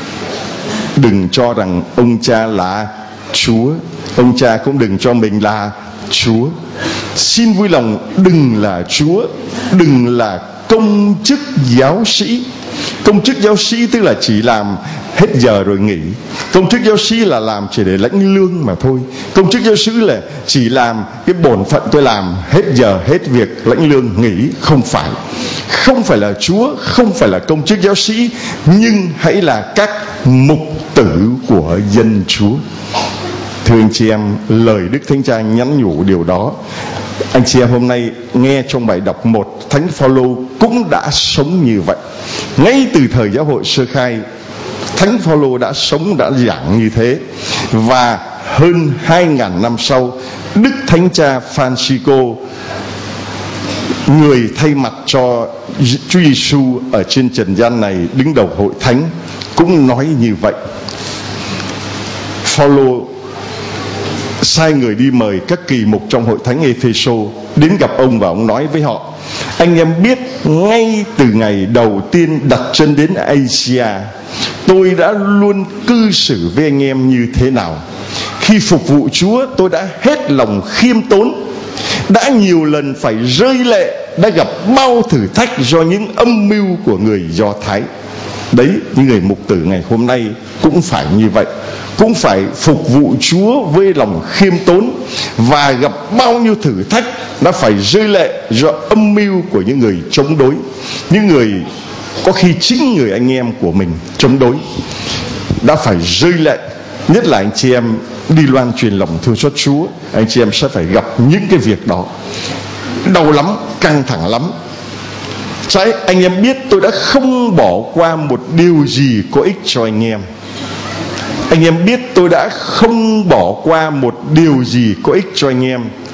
Đừng cho rằng ông cha là Chúa, ông cha cũng đừng cho mình là Chúa. Xin vui lòng đừng là Chúa, đừng là công chức giáo sĩ. Công chức giáo sĩ tức là chỉ làm hết giờ rồi nghỉ. Công chức giáo sĩ là làm chỉ để lãnh lương mà thôi. Công chức giáo sĩ là chỉ làm cái bổn phận tôi làm, hết giờ hết việc, lãnh lương nghỉ. Không phải. Không phải là Chúa, không phải là công chức giáo sĩ, nhưng hãy là các mục tử của dân Chúa. Thưa anh chị em, lời Đức Thánh Cha nhắn nhủ điều đó. Anh chị em hôm nay nghe trong bài đọc một, Thánh Phaolô cũng đã sống như vậy. Ngay từ thời giáo hội sơ khai, Thánh Phaolô đã sống, đã giảng như thế. Và hơn hai ngàn năm sau, Đức Thánh Cha Francisco, người thay mặt cho Chúa Giêsu ở trên trần gian này, đứng đầu hội thánh, cũng nói như vậy. Phaolô sai người đi mời các kỳ mục trong hội thánh Epheso đến gặp ông, và ông nói với họ: anh em biết ngay từ ngày đầu tiên đặt chân đến Asia, tôi đã luôn cư xử với anh em như thế nào. Khi phục vụ Chúa, tôi đã hết lòng khiêm tốn, đã nhiều lần phải rơi lệ, đã gặp bao thử thách do những âm mưu của người Do Thái. Đấy, những người mục tử ngày hôm nay cũng phải như vậy, cũng phải phục vụ Chúa với lòng khiêm tốn, và gặp bao nhiêu thử thách, đã phải rơi lệ do âm mưu của những người chống đối, những người có khi chính người anh em của mình chống đối, đã phải rơi lệ. Nhất là anh chị em đi loan truyền lòng thương xót Chúa, anh chị em sẽ phải gặp những cái việc đó, đau lắm, căng thẳng lắm. Trái anh em biết tôi đã không bỏ qua một điều gì có ích cho anh em. Anh em biết tôi đã không bỏ qua một điều gì có ích cho anh em.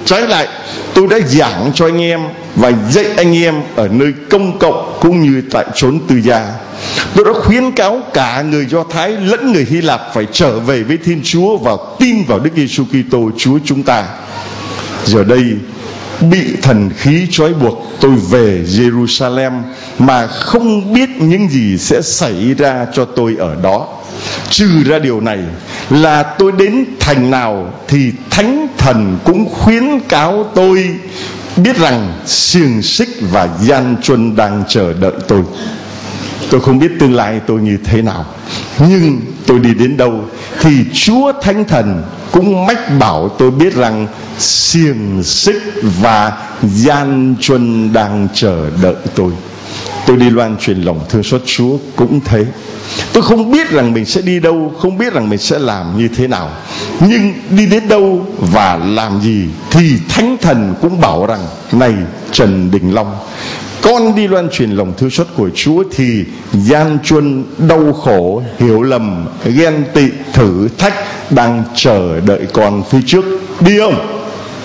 Trái lại, tôi đã giảng cho anh em và dạy anh em ở nơi công cộng cũng như tại chốn tư gia. Tôi đã khuyến cáo cả người Do Thái lẫn người Hy Lạp phải trở về với Thiên Chúa và tin vào Đức Giêsu Kitô Chúa chúng ta. Giờ đây bị thần khí trói buộc, tôi về Jerusalem mà không biết những gì sẽ xảy ra cho tôi ở đó. Trừ ra điều này là tôi đến thành nào thì Thánh Thần cũng khuyến cáo tôi biết rằng xiềng xích và gian truân đang chờ đợi tôi. Tôi không biết tương lai tôi như thế nào, nhưng tôi đi đến đâu thì Chúa Thánh Thần cũng mách bảo tôi biết rằng xiềng xích và gian truân đang chờ đợi tôi. Tôi đi loan truyền lòng thương xót Chúa cũng thế. Tôi không biết rằng mình sẽ đi đâu, không biết rằng mình sẽ làm như thế nào, nhưng đi đến đâu và làm gì thì Thánh Thần cũng bảo rằng: này Trần Đình Long, con đi loan truyền lòng thương xót của Chúa thì gian truân, đau khổ, hiểu lầm, ghen tị, thử thách đang chờ đợi con phía trước. Đi không?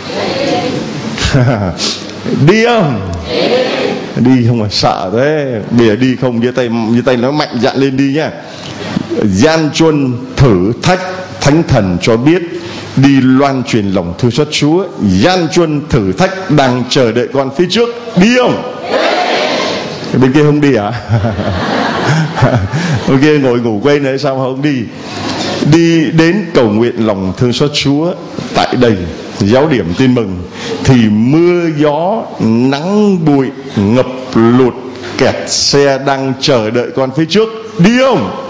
Đi không? Đi không mà sợ thế. Bây giờ đi không, giơ tay, giơ tay nói mạnh dạn lên đi nhá. Gian truân, thử thách, Thánh Thần cho biết đi loan truyền lòng thương xót Chúa. Gian truân, thử thách đang chờ đợi con phía trước. Đi không? Bên kia không đi à? Bên kia ngồi ngủ quên nữa sao mà không đi? Đi đến cầu nguyện lòng thương xót Chúa tại đây, giáo điểm Tin Mừng, thì mưa gió, nắng bụi, ngập lụt, kẹt xe đang chờ đợi con phía trước. Đi không?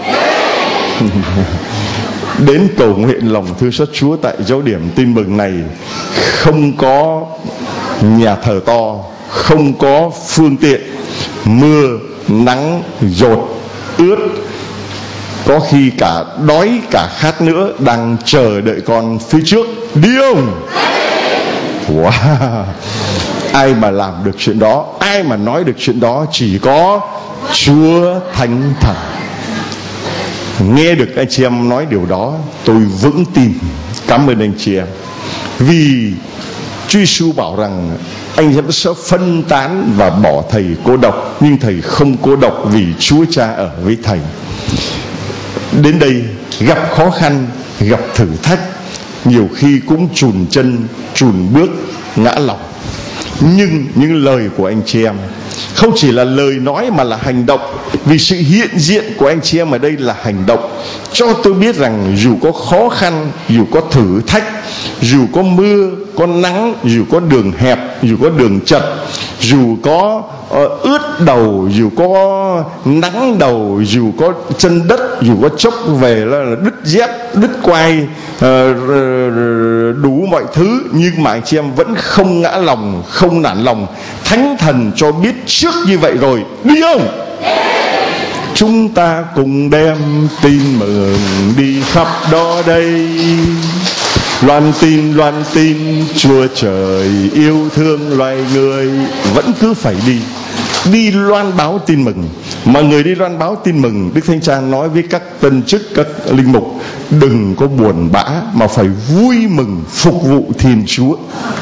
Đến cầu nguyện lòng thương xót Chúa tại giáo điểm Tin Mừng này, không có nhà thờ to, không có phương tiện, mưa nắng dột ướt, có khi cả đói cả khát nữa đang chờ đợi con phía trước. Đi không? Wow. Ai mà làm được chuyện đó, ai mà nói được chuyện đó? Chỉ có Chúa Thánh Thần. Nghe được anh chị em nói điều đó, tôi vững tin. Cảm ơn anh chị em. Vì Chúa Giêsu bảo rằng anh em sẽ phân tán và bỏ thầy cô độc, nhưng thầy không cô độc vì Chúa Cha ở với thầy. Đến đây gặp khó khăn, gặp thử thách, nhiều khi cũng chùn chân, chùn bước, ngã lòng. Nhưng những lời của anh chị em không chỉ là lời nói mà là hành động. Vì sự hiện diện của anh chị em ở đây là hành động, cho tôi biết rằng dù có khó khăn, dù có thử thách, dù có mưa, có nắng, dù có đường hẹp, dù có đường chật, dù có uh, ướt đầu, dù có nắng đầu, dù có chân đất, dù có chốc về là, là đứt dép, đứt quai, uh, đủ mọi thứ, nhưng mà anh chị em vẫn không ngã lòng, không nản lòng. Thánh Thần cho biết trước như vậy rồi. Đi không? Chúng ta cùng đem tin mừng đi khắp đó đây, loan tin loan tin Chúa trời yêu thương loài người. Vẫn cứ phải đi đi loan báo tin mừng. Mà người đi loan báo tin mừng, Đức Thánh Cha nói với các tân chức, các linh mục: đừng có buồn bã mà phải vui mừng phục vụ Thiên Chúa.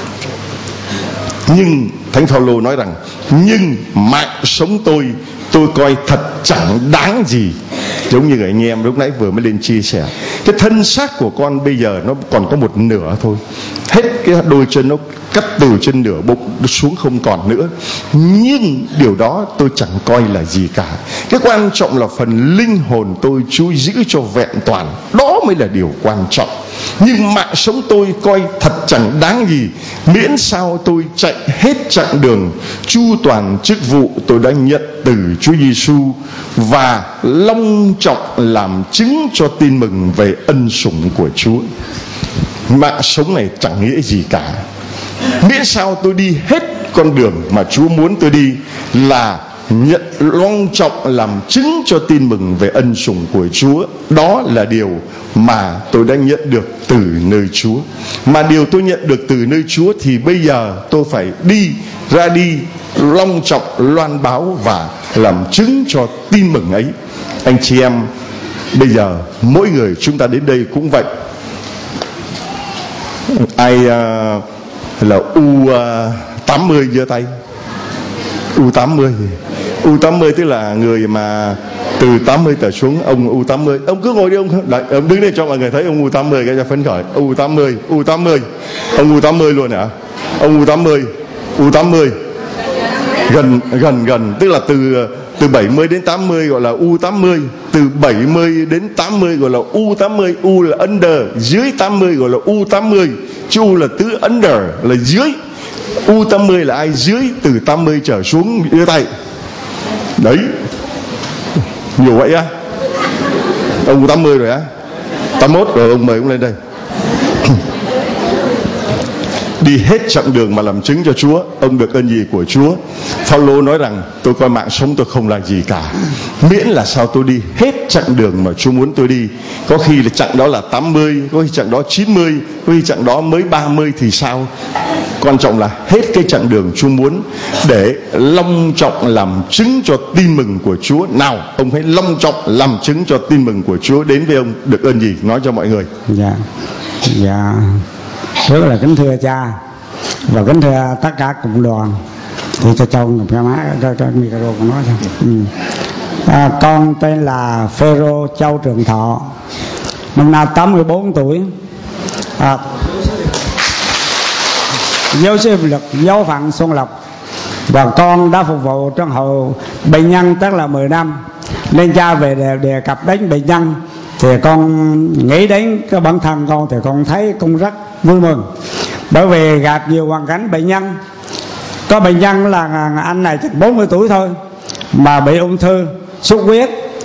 Nhưng Thánh Phaolô nói rằng: nhưng mạng sống tôi tôi coi thật chẳng đáng gì. Giống như anh em lúc nãy vừa mới lên chia sẻ, cái thân xác của con bây giờ nó còn có một nửa thôi, hết cái đôi chân nó cắt từ chân nửa bụng xuống không còn nữa. Nhưng điều đó tôi chẳng coi là gì cả. Cái quan trọng là phần linh hồn tôi Chúa giữ cho vẹn toàn, đó mới là điều quan trọng. Nhưng mạng sống tôi coi thật chẳng đáng gì, miễn sao tôi chạy hết chặng đường chu toàn chức vụ tôi đã nhận từ Chúa Giêsu và long trọng làm chứng cho tin mừng về ân sủng của Chúa. Mạng sống này chẳng nghĩa gì cả, miễn sao tôi đi hết con đường mà Chúa muốn tôi đi, là nhận long trọng làm chứng cho tin mừng về ân sủng của Chúa. Đó là điều mà tôi đã nhận được từ nơi Chúa. Mà điều tôi nhận được từ nơi Chúa thì bây giờ tôi phải đi ra đi long trọng loan báo và làm chứng cho tin mừng ấy. Anh chị em, bây giờ mỗi người chúng ta đến đây cũng vậy. Ai uh, là U tám mươi giơ tay. U tám mươi U tám mươi tức là người mà từ tám mươi trở xuống. Ông U tám mươi, ông cứ ngồi đi ông. Đấy, ông đứng đây cho mọi người thấy ông U tám mươi cái cho phấn khởi. U tám mươi, U tám mươi, ông U tám mươi luôn hả? Ông U tám mươi, U tám mươi, gần gần gần tức là từ từ bảy mươi đến tám mươi gọi là U tám mươi, từ bảy mươi đến tám mươi gọi là U tám mươi. U là under, dưới tám mươi gọi là U tám mươi, chứ U là tứ under là dưới. U tám mươi là ai? Dưới từ tám mươi trở xuống đưa tay. Đấy, nhiều vậy á. Ông U tám mươi rồi á, tám mươi mốt rồi, ông mời ông lên đây. Đi hết chặng đường mà làm chứng cho Chúa, ông được ơn gì của Chúa. Phaolô nói rằng tôi coi mạng sống tôi không là gì cả, miễn là sao tôi đi hết chặng đường mà Chúa muốn tôi đi. Có khi là chặng đó là tám mươi, có khi chặng đó chín mươi, có khi chặng đó mới ba mươi thì sao. Quan trọng là hết cái chặng đường Chúa muốn, để long trọng làm chứng cho tin mừng của Chúa. Nào, ông hãy long trọng làm chứng cho tin mừng của Chúa đến với ông. Được ơn gì? Nói cho mọi người. Dạ, dạ. Rất là kính thưa cha và kính thưa tất cả cộng đoàn. Thì cho Châu một cái má cho, cho micro của nó cho. Ừ. À, con tên là Phêrô Châu Trường Thọ, năm nay tám mươi bốn tuổi. À, giáo sư lực giáo phận Xuân Lộc, và con đã phục vụ trong hội bệnh nhân tức là mười năm. Nên cha về đề, đề cập đến bệnh nhân thì con nghĩ đến cái bản thân con thì con thấy con rất vui mừng, bởi vì gặp nhiều hoàn cảnh bệnh nhân. Có bệnh nhân là anh này chắc bốn mươi tuổi thôi mà bị ung thư xuất huyết,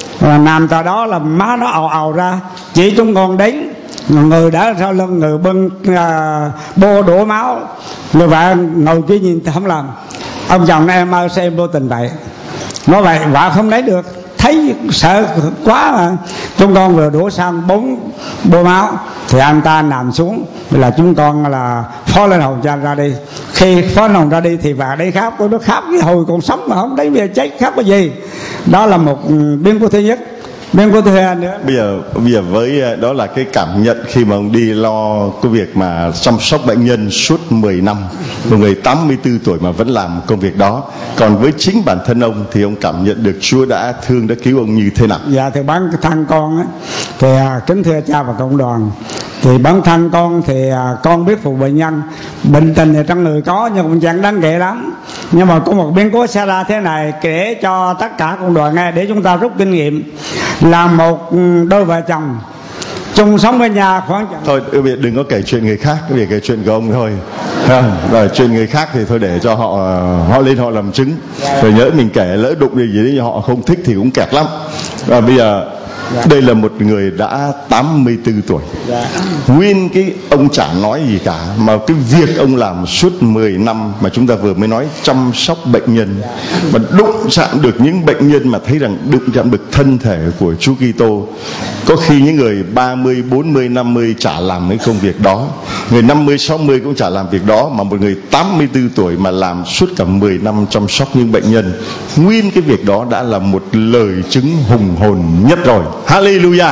nằm tại đó là má nó ào ào ra, chỉ chúng con đến, người đã sau lưng người bưng à, bô đổ máu, người vợ ngồi kia nhìn không làm. Ông chồng em ơi sao em vô tình vậy? Nói vậy vợ không lấy được, thấy sợ quá mà. Chúng con vừa đổ xong bốn bô máu thì anh ta nằm xuống, là chúng con là phó lên hồn cha ra đi. Khi phó lên hồn ra đi thì vợ đây khóc, tôi nó khóc cái hồi còn sống mà không thấy bây giờ chết, khóc cái gì. Đó là một biến cố thứ nhất. Biến cố thứ hai nữa, bây giờ bây giờ với đó là cái cảm nhận khi mà ông đi lo cái việc mà chăm sóc bệnh nhân suốt mười năm, một người tám mươi tư tuổi mà vẫn làm công việc đó. Còn với chính bản thân ông thì ông cảm nhận được Chúa đã thương, đã cứu ông như thế nào? Dạ thì bản thân con á, thì à, kính thưa cha và cộng đoàn, thì bản thân con thì à, con biết phục bệnh nhân. Bệnh tình thì trong người có nhưng cũng chẳng đáng kể lắm. Nhưng mà có một biến cố xảy ra thế này kể cho tất cả cộng đoàn nghe, để chúng ta rút kinh nghiệm. Là một đôi vợ chồng chung sống với nhà khoảng chẳng... Thôi đừng có kể chuyện người khác, cái việc kể chuyện của ông thôi. À, rồi chuyện người khác thì thôi để cho họ họ lên họ làm chứng. Rồi nhớ mình kể lỡ đụng gì gì họ không thích thì cũng kẹt lắm. Và bây giờ dạ. Đây là một người đã tám mươi tư tuổi. Dạ. Nguyên cái ông chả nói gì cả, mà cái việc ông làm suốt mười năm mà chúng ta vừa mới nói, chăm sóc bệnh nhân, dạ. Mà đụng chạm được những bệnh nhân mà thấy rằng đụng chạm được thân thể của Chúa Kitô. Có khi những người ba mươi, bốn mươi, năm mươi chả làm cái công việc đó, người năm mươi, sáu mươi cũng chả làm việc đó, mà một người tám mươi tư tuổi mà làm suốt cả mười năm chăm sóc những bệnh nhân. Nguyên cái việc đó đã là một lời chứng hùng hồn nhất rồi. Hallelujah.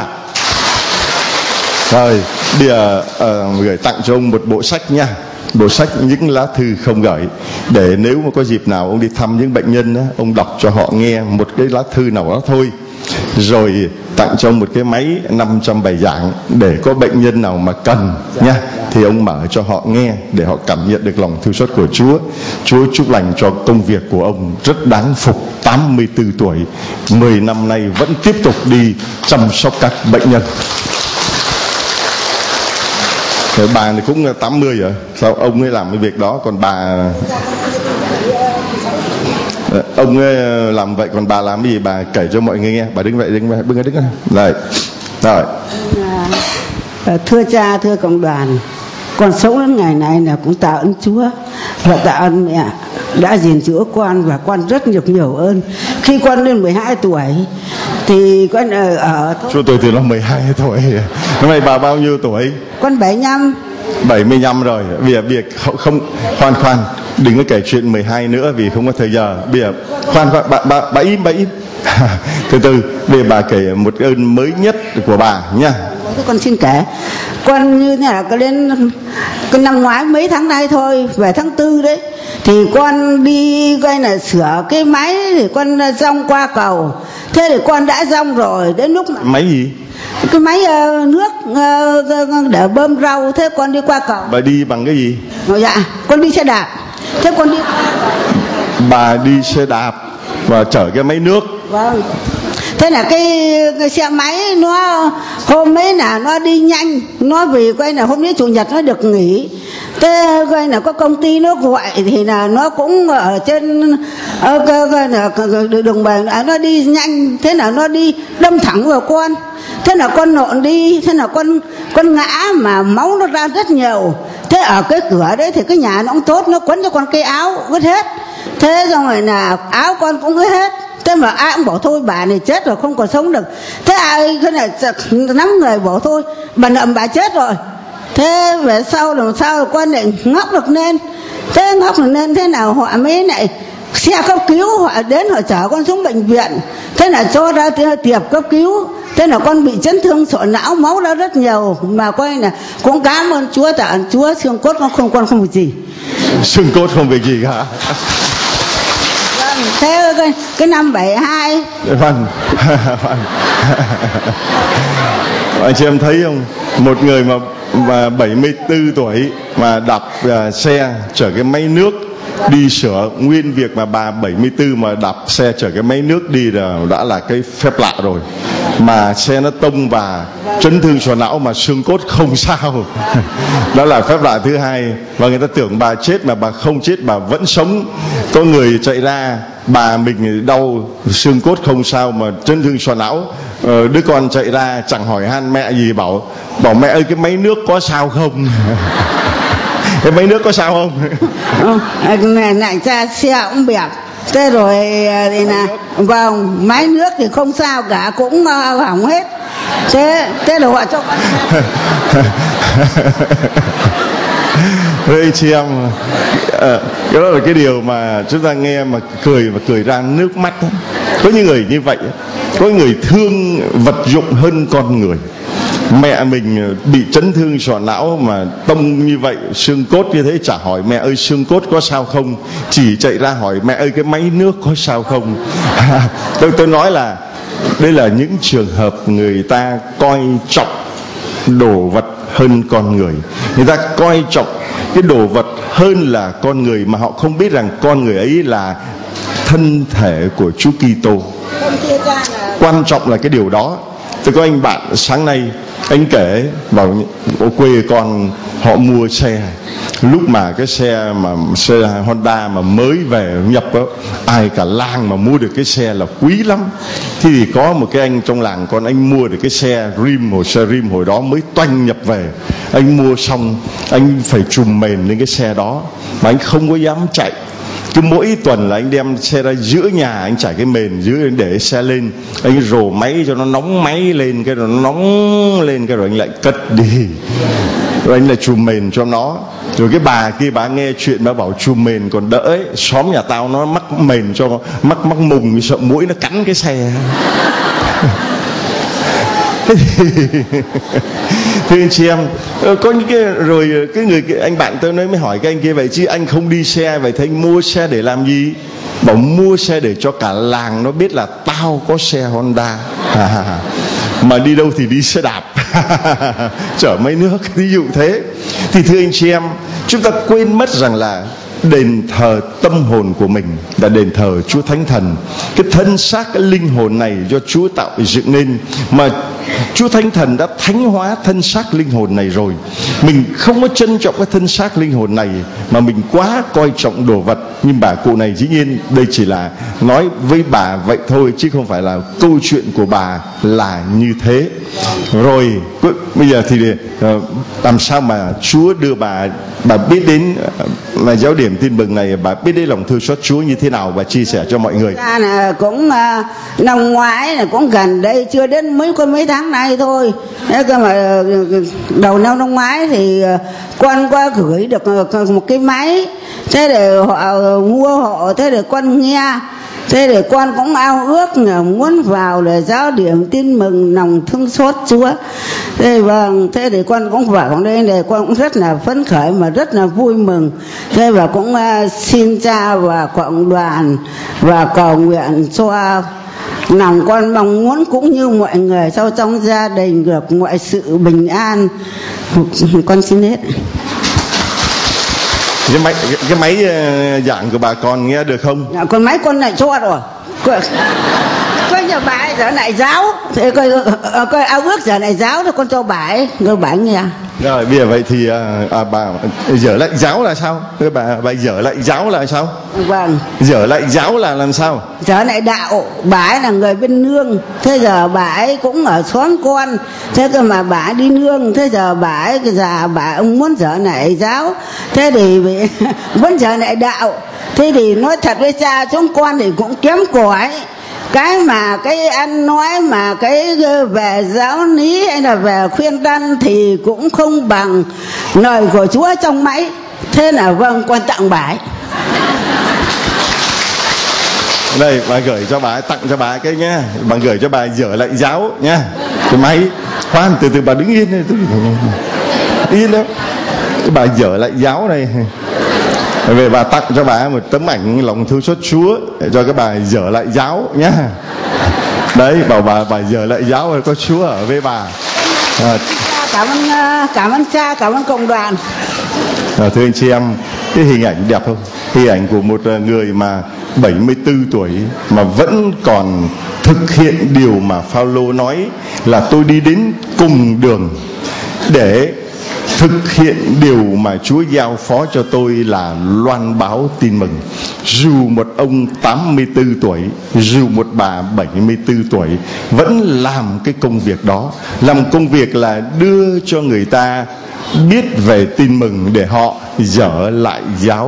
Rồi bây giờ uh, gửi tặng cho ông một bộ sách nha, bộ sách những lá thư không gửi, để nếu mà có dịp nào ông đi thăm những bệnh nhân đó, ông đọc cho họ nghe một cái lá thư nào đó thôi. Rồi tặng cho ông một cái máy năm trăm bài giảng, để có bệnh nhân nào mà cần nha, thì ông mở cho họ nghe, để họ cảm nhận được lòng thương xót của Chúa. Chúa chúc lành cho công việc của ông rất đáng phục. Tám mươi tư tuổi, mười năm nay vẫn tiếp tục đi chăm sóc các bệnh nhân. Cái bà này cũng tám mươi rồi, sao ông ấy làm cái việc đó, còn bà ông ấy làm vậy, còn bà làm cái gì? Bà kể cho mọi người nghe. Bà đứng vậy, đứng vậy, đứng đứng này. Rồi. Thưa cha, thưa cộng đoàn, con sống đến ngày này là cũng tạ ơn Chúa và tạ ơn mẹ đã gìn giữ con, và con rất nhiều nhiều ơn. Khi con lên mười hai tuổi thì con ở, ở Chúa tôi thì nó mười hai tuổi. Hôm nay bà bao nhiêu tuổi? Con bảy mươi lăm. bảy mươi lăm rồi. Bây giờ việc không, không khoan khoan đừng có kể chuyện mười hai nữa vì không có thời giờ. Bây giờ khoan khoan bà, bà, bà im bà im từ từ. Bây giờ bà kể một ơn mới nhất của bà nha. Con xin kể. Con như thế nào, con lên cái năm ngoái mấy tháng nay thôi, về tháng tư đấy, thì con đi coi là sửa cái máy thì con rong qua cầu. Thế thì con đã rong rồi, đến lúc mà Máy gì? cái máy uh, nước uh, để bơm rau. Thế con đi qua cầu. Bà đi bằng cái gì? Dạ, con đi xe đạp. Thế con đi. Bà đi xe đạp và chở cái máy nước. Vâng. Thế là cái, cái xe máy nó hôm ấy là nó đi nhanh, nó vì coi là hôm nay chủ nhật nó được nghỉ. Thế coi là có công ty nó gọi thì là nó cũng ở trên ở, coi là đường bè, nó đi nhanh. Thế là nó đi đâm thẳng vào con. Thế là con nộn đi, thế là con con ngã mà máu nó ra rất nhiều. Thế ở cái cửa đấy thì cái nhà nó cũng tốt, nó quấn cho con cái áo ướt hết. Thế xong rồi là áo con cũng ướt hết. Thế mà ai cũng bảo thôi bà này chết rồi, không còn sống được. Thế ai cái này nắm người bảo thôi bà nậm bà chết rồi. Thế về sau làm sao con lại ngóc được lên. Thế ngóc được lên thế nào họ mới lại xe cấp cứu, họ đến họ chở con xuống bệnh viện. Thế là cho ra tiệp cấp cứu. Thế là con bị chấn thương sọ não, máu ra rất nhiều. Mà coi là cũng cảm ơn Chúa, tạ ơn Chúa, xương cốt con không con không bị gì. Xương cốt không bị gì cả. Thế cái, cái năm bảy hai. Vâng. Anh chị em thấy không, một người mà, mà bảy mươi tư tuổi mà đạp uh, xe chở cái máy nước đi sửa, nguyên việc mà bà bảy mươi tư mà đạp xe chở cái máy nước đi là đã là cái phép lạ rồi. Mà xe nó tông và chấn thương sọ não mà xương cốt không sao. Đó là phép lạ thứ hai. Và người ta tưởng bà chết mà bà không chết, bà vẫn sống. Có người chạy ra, bà mình đau xương cốt không sao mà chấn thương sọ não. ờ, Đứa con chạy ra chẳng hỏi han mẹ gì, bảo bảo mẹ ơi cái máy nước có sao không. Cái máy nước có sao không? Này này cha xe cũng bẹp. Thế rồi thì là vâng, máy nước thì không sao cả, cũng uh, hỏng hết. Thế thế là họ cho con. Đây chị em, à, cái đó là cái điều mà chúng ta nghe mà cười và cười ra nước mắt. Có những người như vậy, có người thương vật dụng hơn con người. Mẹ mình bị chấn thương sọ não mà tông như vậy, xương cốt như thế, chả hỏi mẹ ơi xương cốt có sao không, chỉ chạy ra hỏi mẹ ơi cái máy nước có sao không. tôi tôi nói là đây là những trường hợp người ta coi trọng đồ vật hơn con người. Người ta coi trọng cái đồ vật hơn là con người, mà họ không biết rằng con người ấy là thân thể của Chúa Kitô. Quan trọng là cái điều đó. Tôi có anh bạn sáng nay anh kể bảo ở quê con họ mua xe, lúc mà cái xe mà xe Honda mà mới về nhập đó, ai cả làng mà mua được cái xe là quý lắm. Thì có một cái anh trong làng con, anh mua được cái xe rim, hồi xe rim hồi đó mới toanh nhập về. Anh mua xong anh phải trùm mền lên cái xe đó mà anh không có dám chạy. Cứ mỗi tuần là anh đem xe ra giữa nhà, anh trải cái mền dưới, anh để xe lên, anh rồ máy cho nó nóng máy lên, cái rồi nó nóng lên, cái rồi anh lại cất đi, rồi anh lại chùm mền cho nó. Rồi cái bà kia bà nghe chuyện, bà bảo chùm mền còn đỡ ấy, xóm nhà tao nó mắc mền cho mắc mắc mùng, sợ mũi nó cắn cái xe. Thưa anh chị em, có những cái rồi cái người anh bạn tôi nói mới hỏi cái anh kia, vậy chứ anh không đi xe, vậy thì anh mua xe để làm gì? Bảo mua xe để cho cả làng nó biết là tao có xe Honda. À, mà đi đâu thì đi xe đạp. Chở mấy nước, ví dụ thế. Thì thưa anh chị em, chúng ta quên mất rằng là đền thờ tâm hồn của mình là đền thờ Chúa Thánh Thần. Cái thân xác, cái linh hồn này do Chúa tạo dựng nên, mà Chúa Thánh Thần đã thánh hóa thân xác linh hồn này rồi. Mình không có trân trọng cái thân xác linh hồn này, mà mình quá coi trọng đồ vật. Nhưng bà cụ này dĩ nhiên đây chỉ là nói với bà vậy thôi, chứ không phải là câu chuyện của bà là như thế. Rồi bây giờ thì làm sao mà Chúa đưa bà bà biết đến là giáo điểm Tin Mừng này, bà biết đến lòng thương xót Chúa như thế nào, và chia sẻ cho mọi người. Ra là cũng uh, năm ngoái là cũng gần đây, chưa đến mấy con mấy tháng nay thôi. Thế cơ mà đầu năm năm ngoái thì uh, con qua gửi được một cái máy, thế để họ mua hộ, thế để con nghe. Thế để con cũng ao ước là muốn vào để giáo điểm tin mừng lòng thương xót Chúa. Thế vâng, thế để con cũng vào đây để con cũng rất là phấn khởi mà rất là vui mừng. Thế và cũng uh, xin cha và cộng đoàn và cầu nguyện cho lòng con mong muốn cũng như mọi người sau trong gia đình được mọi sự bình an. Con xin hết. Cái máy cái máy giảng của bà con nghe được không? Dạ, con máy con lại cho rồi. Coi nhà bà ấy giờ lại giáo, thế coi coi ao ước giờ lại giáo rồi con cho bà ấy, rồi bà ấy nghe. Rồi bây giờ vậy thì à, à, bà dở lại giáo là sao? Cái bà bà dở lại giáo là sao? Vâng. Dở lại giáo là làm sao? Dở lại đạo, bà ấy là người bên nương, thế giờ bà ấy cũng ở xóm con, thế cơ mà bà ấy đi nương, thế giờ bà ấy già bà ông muốn dở lại giáo, thế thì muốn dở lại đạo, thế thì nói thật với cha chúng con thì cũng kém cỏi. Cái mà cái ăn nói mà cái về giáo lý hay là về khuyên răn thì cũng không bằng lời của Chúa trong máy. Thế là vâng, con tặng bà ấy. Đây bà gửi cho bà ấy, tặng cho bà ấy cái nhá. Bà gửi cho bà dở lại giáo nhá. Cái máy. Khoan từ từ bà đứng yên đây. Yên đó. Bà dở lại giáo này. Về bà tặng cho bà một tấm ảnh lòng thương xót Chúa để cho cái bà dở lại giáo nhá. Đấy, bảo bà bà dở lại giáo rồi có Chúa ở với bà. À, cảm ơn cảm ơn cha, cảm ơn cộng đoàn. À, thưa anh chị em, cái hình ảnh đẹp không? Hình ảnh của một người mà bảy mươi tư tuổi mà vẫn còn thực hiện điều mà Phao-lô nói là tôi đi đến cùng đường để thực hiện điều mà Chúa giao phó cho tôi là loan báo tin mừng. Dù một ông tám mươi tư tuổi, dù một bà bảy mươi tư tuổi vẫn làm cái công việc đó. Làm công việc là đưa cho người ta biết về tin mừng để họ dở lại giáo.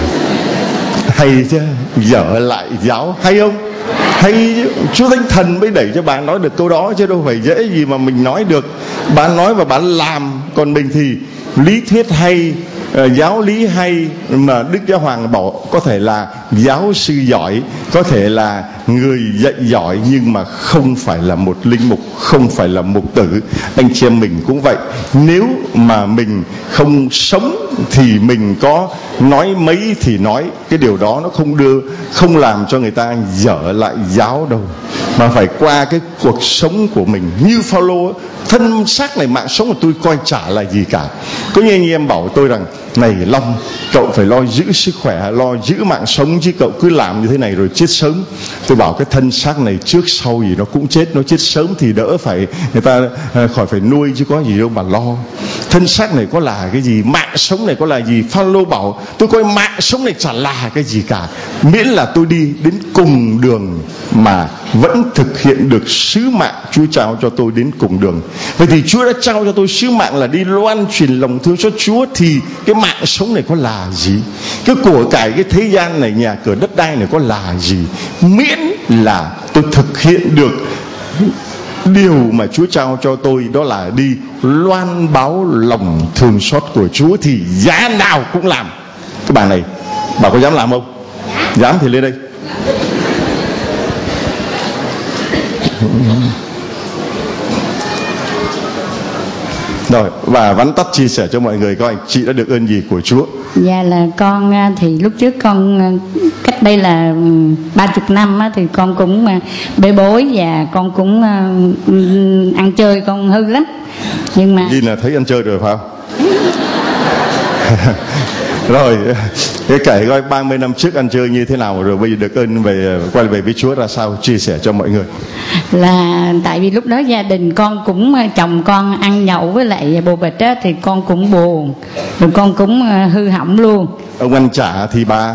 Hay chứ, dở lại giáo hay không? Hay Chúa Thánh Thần mới đẩy cho bạn nói được câu đó, chứ đâu phải dễ gì mà mình nói được. Bạn nói và bạn làm. Còn mình thì lý thuyết hay, uh, giáo lý hay, mà Đức Giáo Hoàng bảo có thể là giáo sư giỏi, có thể là người dạy giỏi, nhưng mà không phải là một linh mục, không phải là mục tử. Anh chị em mình cũng vậy. Nếu mà mình không sống thì mình có nói mấy thì nói, cái điều đó nó không đưa, không làm cho người ta dở lại giáo đâu, mà phải qua cái cuộc sống của mình. Như Phao-lô, thân xác này, mạng sống của tôi coi chả là gì cả. Có như anh em bảo tôi rằng này Long, cậu phải lo giữ sức khỏe, lo giữ mạng sống, chứ cậu cứ làm như thế này rồi chết sớm. Tôi bảo cái thân xác này trước sau gì nó cũng chết, nó chết sớm thì đỡ phải người ta khỏi phải nuôi, chứ có gì đâu mà lo. Thân xác này có là cái gì, mạng sống này có là gì? Phao-lô bảo tôi coi mạng sống này chả là cái gì cả, miễn là tôi đi đến cùng đường mà vẫn thực hiện được sứ mạng Chúa trao cho tôi đến cùng đường. Vậy thì Chúa đã trao cho tôi sứ mạng là đi loan truyền lòng thương xót Chúa, thì cái mạng sống này có là gì? Cái của cải, cái thế gian này, nhà cửa đất đai này có là gì? Miễn là tôi thực hiện được điều mà Chúa trao cho tôi, đó là đi loan báo lòng thương xót của Chúa, thì giá nào cũng làm. Các bạn này, bà có dám làm không? Dám thì lên đây. Rồi, và vắn tắt chia sẻ cho mọi người coi chị đã được ơn gì của Chúa. Dạ là con thì lúc trước con cách đây là ba chục năm thì con cũng bê bối và con cũng ăn chơi con hư lắm. Nhưng mà Gì là thấy ăn chơi rồi phải không? Rồi, cái kể coi ba mươi năm trước ăn chơi như thế nào, rồi bây giờ được ơn về quay về với Chúa ra sao, chia sẻ cho mọi người. Là tại vì lúc đó gia đình con cũng, chồng con ăn nhậu với lại bồ bịch á, thì con cũng buồn, rồi con cũng hư hỏng luôn. Ông ăn trả thì bà.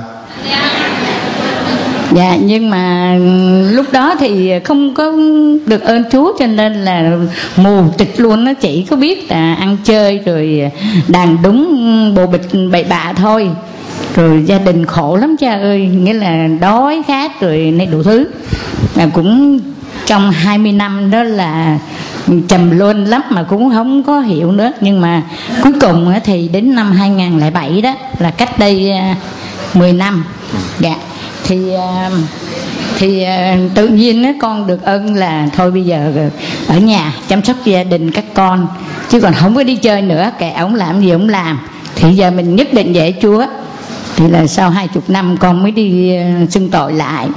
Dạ, nhưng mà lúc đó thì không có được ơn Chúa, cho nên là mù tịch luôn. Nó chỉ có biết là ăn chơi rồi đàn đúng bồ bịch bậy bạ thôi. Rồi gia đình khổ lắm cha ơi, nghĩa là đói khát rồi này đủ thứ. Mà cũng trong hai mươi năm đó là trầm luân lắm mà cũng không có hiểu nữa. Nhưng mà cuối cùng thì đến năm hai không không bảy đó, là cách đây mười năm. Dạ thì uh, thì uh, tự nhiên á, con được ơn là thôi bây giờ ở nhà chăm sóc gia đình các con, chứ còn không có đi chơi nữa, kệ ổng làm gì ổng làm. Thì giờ mình nhất định về Chúa. Thì là sau hai chục năm con mới đi uh, xưng tội lại.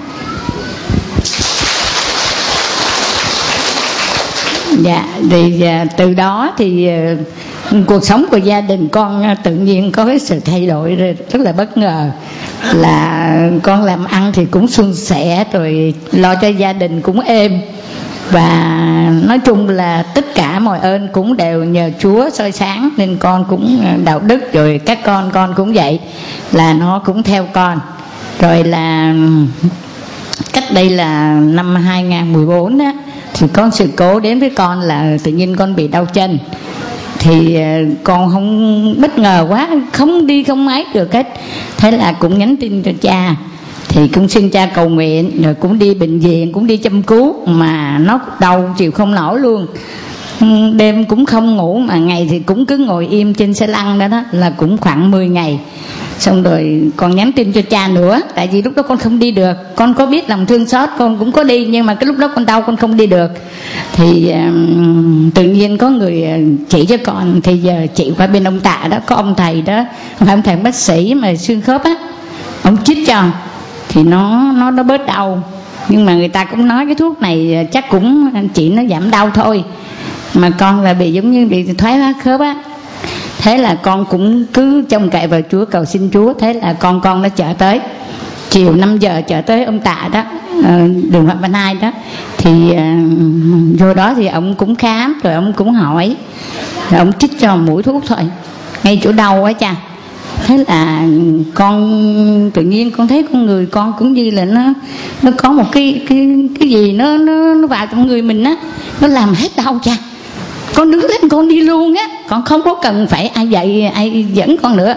Dạ, thì uh, từ đó thì uh, cuộc sống của gia đình con uh, tự nhiên có cái sự thay đổi rất là bất ngờ. Là con làm ăn thì cũng suôn sẻ, rồi lo cho gia đình cũng êm. Và nói chung là tất cả mọi ơn cũng đều nhờ Chúa soi sáng, nên con cũng đạo đức, rồi các con con cũng vậy, là nó cũng theo con. Rồi là cách đây là năm hai không một bốn á, thì có sự cố đến với con là tự nhiên con bị đau chân. Thì con không, bất ngờ quá, không đi không ấy được hết. Thế là cũng nhắn tin cho cha, thì cũng xin cha cầu nguyện, rồi cũng đi bệnh viện, cũng đi chăm cứu, mà nó đau chịu không nổi luôn. Đêm cũng không ngủ, mà ngày thì cũng cứ ngồi im trên xe lăn đó đó, là cũng khoảng mười ngày. Xong rồi con nhắn tin cho cha nữa, tại vì lúc đó con không đi được. Con có biết lòng thương xót, con cũng có đi, nhưng mà cái lúc đó con đau con không đi được. Thì um, tự nhiên có người chỉ cho con. Thì giờ chị qua bên ông Tạ đó, có ông thầy đó, không phải ông thầy bác sĩ mà xương khớp á, ông chích cho thì nó nó nó bớt đau. Nhưng mà người ta cũng nói cái thuốc này chắc cũng chỉ nó giảm đau thôi, mà con là bị giống như bị thoái hóa khớp á. Thế là con cũng cứ trông cậy vào Chúa, cầu xin Chúa. Thế là con con nó chở tới, chiều năm giờ chở tới ông Tạ đó, đường Phạm Văn Hai đó. Thì uh, vô đó thì ông cũng khám, rồi ông cũng hỏi, rồi ông chích cho mũi thuốc thôi, ngay chỗ đau á cha. Thế là con tự nhiên con thấy con người con cũng như là nó nó có một cái cái cái gì nó nó nó vào trong người mình á, nó làm hết đau cha. Con đứng lên con đi luôn á, con không có cần phải ai dạy ai dẫn con nữa.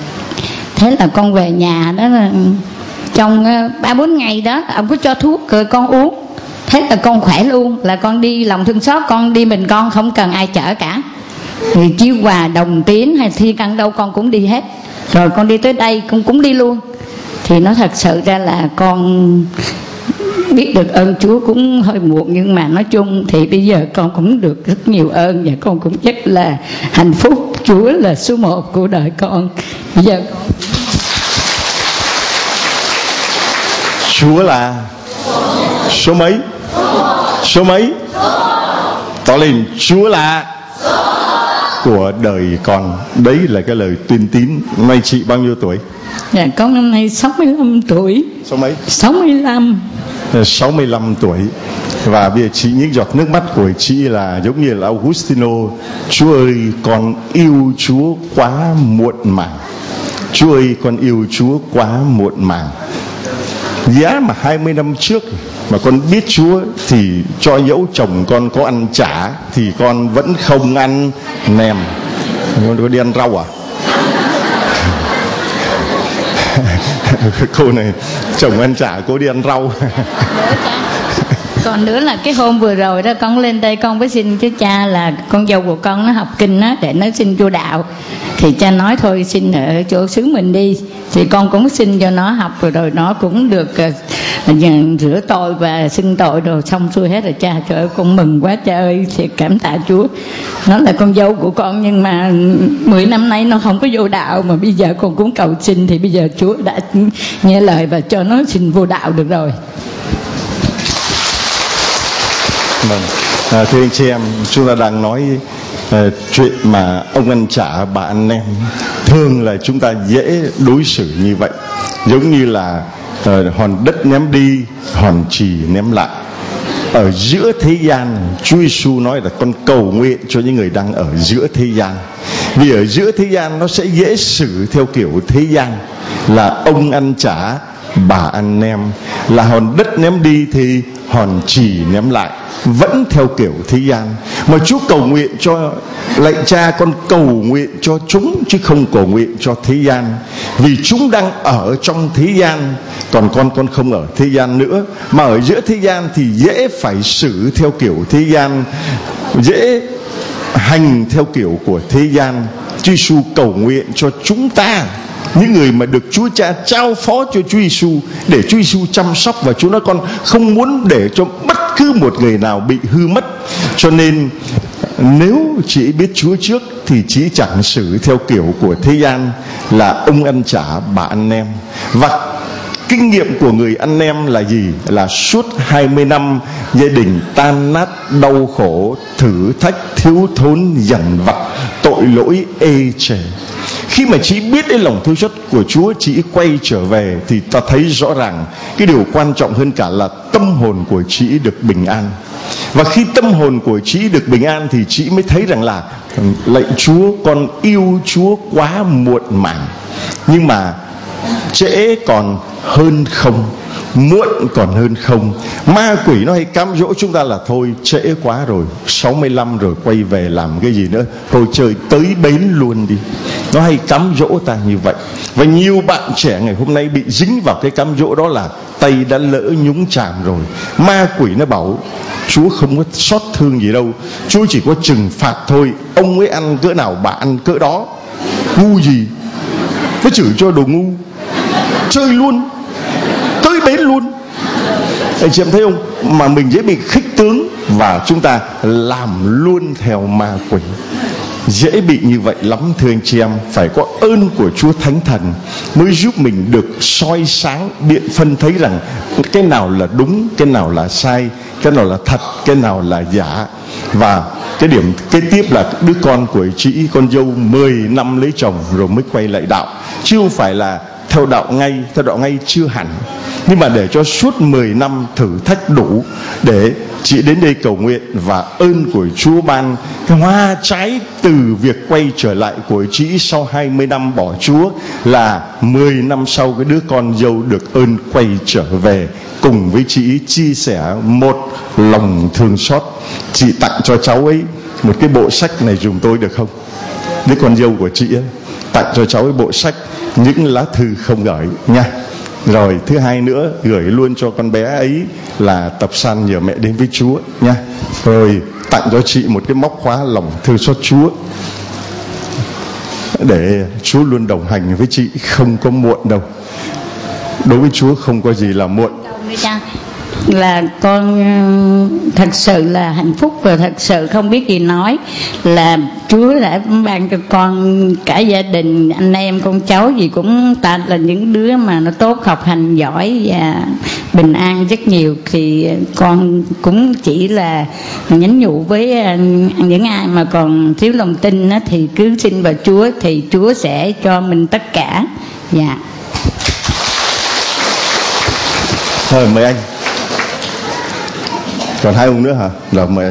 Thế là con về nhà đó, là trong ba bốn ngày đó ông có cho thuốc rồi con uống. Thế là con khỏe luôn, là con đi lòng thương xót, con đi mình con không cần ai chở cả. Thì Chiêu Hòa, Đồng Tiến hay Thiên Ân đâu con cũng đi hết. Rồi con đi tới đây con cũng đi luôn. Thì nó thật sự ra là con biết được ơn Chúa cũng hơi muộn, nhưng mà nói chung thì bây giờ con cũng được rất nhiều ơn, và con cũng rất là hạnh phúc. Chúa là số một của đời con. Bây giờ con... Chúa là số mấy? Số mấy? Tỏ lên, Chúa là của đời con. Đấy là cái lời tuyên tín. Nay chị bao nhiêu tuổi? Dạ con năm nay sáu mươi lăm tuổi. Số mấy? sáu mươi lăm. sáu mươi lăm tuổi. Và bây giờ chị, những giọt nước mắt của chị là giống như là Augustino: Chúa ơi, con yêu Chúa quá muộn màng. Chúa ơi, con yêu Chúa quá muộn màng. Giá mà hai mươi năm trước mà con biết Chúa thì cho dẫu chồng con có ăn chả thì con vẫn không ăn nem. Con có đi ăn rau à? Cô này chồng ăn chả, cô đi ăn rau. Còn nữa là cái hôm vừa rồi đó con lên đây con với xin chứ cha là con dâu của con nó học kinh á, để nó xin vô đạo. Thì cha nói thôi xin ở chỗ xứ mình đi. Thì con cũng xin cho nó học, rồi rồi nó cũng được uh, rửa tội và xưng tội rồi xong xuôi hết rồi cha. Trời ơi con mừng quá cha ơi, thiệt cảm tạ Chúa. Nó là con dâu của con, nhưng mà mười năm nay nó không có vô đạo, mà bây giờ con cũng cầu xin thì bây giờ Chúa đã nghe lời và cho nó xin vô đạo được rồi. Vâng. À, thưa anh chị em, chúng ta đang nói uh, chuyện mà ông ăn chả bà ăn nem. Thường là chúng ta dễ đối xử như vậy, giống như là uh, hòn đất ném đi, hòn chì ném lại. Ở giữa thế gian, Chúa Giêsu nói là con cầu nguyện cho những người đang ở giữa thế gian. Vì ở giữa thế gian nó sẽ dễ xử theo kiểu thế gian, là ông ăn chả bà ăn nem, là hòn đất ném đi thì hòn chì ném lại, vẫn theo kiểu thế gian. Mà Chúa cầu nguyện cho, lạy Cha, con cầu nguyện cho chúng chứ không cầu nguyện cho thế gian, vì chúng đang ở trong thế gian, còn con con không ở thế gian nữa. Mà ở giữa thế gian thì dễ phải xử theo kiểu thế gian, dễ hành theo kiểu của thế gian. Chúa Giêsu cầu nguyện cho chúng ta những người mà được Chúa Cha trao phó cho Chúa Giêsu để Chúa Giêsu chăm sóc. Và Chúa nói con không muốn để cho bất cứ một người nào bị hư mất. Cho nên nếu chị biết Chúa trước thì chị chẳng xử theo kiểu của thế gian là ông ăn chả bà ăn nem. Và kinh nghiệm của người ăn nem là gì? Là suốt hai mươi năm gia đình tan nát, đau khổ, thử thách, thiếu thốn, dằn vặt, tội lỗi, ê chề. Khi mà chị biết đến lòng thương xót của Chúa, chị quay trở về thì ta thấy rõ ràng cái điều quan trọng hơn cả là tâm hồn của chị được bình an. Và khi tâm hồn của chị được bình an thì chị mới thấy rằng là lạy Chúa, con yêu Chúa quá muộn màng. Nhưng mà trễ còn hơn không, muộn còn hơn không. Ma quỷ nó hay cám dỗ chúng ta là thôi trễ quá rồi, sáu mươi lăm rồi, quay về làm cái gì nữa, thôi chơi tới bến luôn đi. Nó hay cám dỗ ta như vậy. Và nhiều bạn trẻ ngày hôm nay bị dính vào cái cám dỗ đó là tay đã lỡ nhúng chàm rồi. Ma quỷ nó bảo Chúa không có xót thương gì đâu, Chúa chỉ có trừng phạt thôi. Ông ấy ăn cỡ nào bà ăn cỡ đó. Ngu gì, nó chửi cho đồ ngu. Chơi luôn, tới bến luôn. Anh chị em thấy không? Mà mình dễ bị khích tướng và chúng ta làm luôn theo ma quỷ. Dễ bị như vậy lắm thưa anh chị em. Phải có ơn của Chúa Thánh Thần mới giúp mình được soi sáng, biện phân thấy rằng cái nào là đúng, cái nào là sai, cái nào là thật, cái nào là giả. Và cái điểm kế tiếp là đứa con của chị, con dâu mười năm lấy chồng rồi mới quay lại đạo. Chứ không phải là theo đạo ngay, theo đạo ngay chưa hẳn. Nhưng mà để cho suốt mười năm thử thách đủ để chị đến đây cầu nguyện, và ơn của Chúa ban cái hoa trái từ việc quay trở lại của chị sau hai mươi năm bỏ Chúa là mười năm sau cái đứa con dâu được ơn quay trở về cùng với chị chia sẻ một lòng thương xót. Chị tặng cho cháu ấy một cái bộ sách này dùm tôi được không? Đứa con dâu của chị ấy tặng cho cháu ấy bộ sách Những Lá Thư Không Gửi nha. Rồi thứ hai nữa, gửi luôn cho con bé ấy là tập san nhờ mẹ đến với Chúa nha. Rồi tặng cho chị một cái móc khóa lòng thương xót Chúa, để Chúa luôn đồng hành với chị, không có muộn đâu. Đối với Chúa không có gì là muộn. Là con thật sự là hạnh phúc và thật sự không biết gì nói, là Chúa đã ban cho con cả gia đình, anh em con cháu gì cũng ta là những đứa mà nó tốt, học hành giỏi và bình an rất nhiều. Thì con cũng chỉ là nhắn nhủ với những ai mà còn thiếu lòng tin đó, thì cứ xin vào Chúa thì Chúa sẽ cho mình tất cả. Dạ. Thôi mời anh. Còn hai ông nữa hả? Rồi mời anh.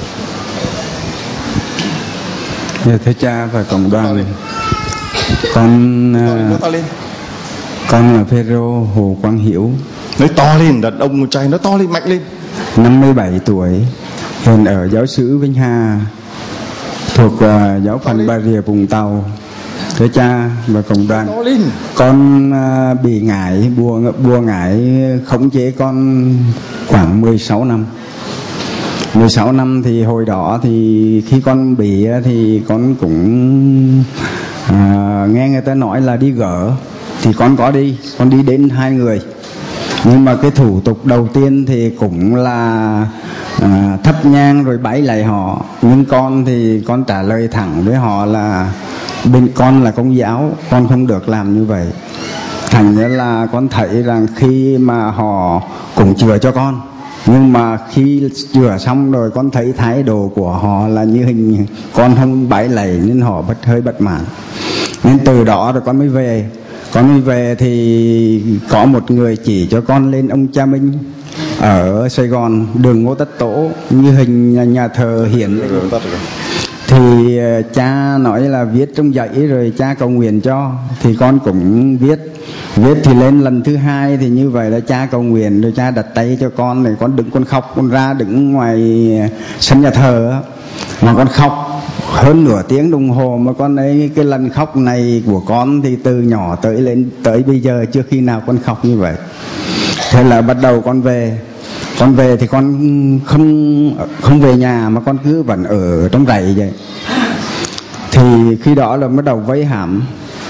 Dạ, thưa cha và cộng đoàn, con uh, con là Phêrô Hồ Quang Hiểu. Nói to lên, đàn ông trai nó to lên, mạnh lên. năm mươi bảy tuổi, hiện ở giáo xứ Vinh Hà, thuộc uh, giáo phận Bà Rịa Vũng Tàu. Thưa cha và cộng đoàn, con uh, bị ngải bùa bùa ngải khống chế con khoảng mười sáu năm. mười sáu năm thì hồi đó thì khi con bị thì con cũng à, nghe người ta nói là đi gỡ, thì con có đi, con đi đến hai người. Nhưng mà cái thủ tục đầu tiên thì cũng là à, thắp nhang rồi bái lại họ. Nhưng con thì con trả lời thẳng với họ là bên con là công giáo, con không được làm như vậy. Thành ra là con thấy rằng khi mà họ cũng chữa cho con, nhưng mà khi chữa xong rồi con thấy thái độ của họ là như hình con không bái lạy, nên họ bất hơi bất mãn. Nên từ đó rồi con mới về. Con mới về thì có một người chỉ cho con lên ông Cha Minh ở Sài Gòn, đường Ngô Tất Tổ, như hình nhà thờ hiện. Thì cha nói là viết trong giấy rồi cha cầu nguyện cho, thì con cũng viết. Viết thì lên lần thứ hai thì như vậy là cha cầu nguyện rồi cha đặt tay cho con, này con đứng, con khóc, con ra đứng ngoài sân nhà thờ mà con khóc hơn nửa tiếng đồng hồ. Mà con ấy, cái lần khóc này của con thì từ nhỏ tới lên tới bây giờ chưa khi nào con khóc như vậy. Thế là bắt đầu con về. Con về thì con không không về nhà mà con cứ vẫn ở trong rẫy vậy. Thì khi đó là bắt đầu vây hãm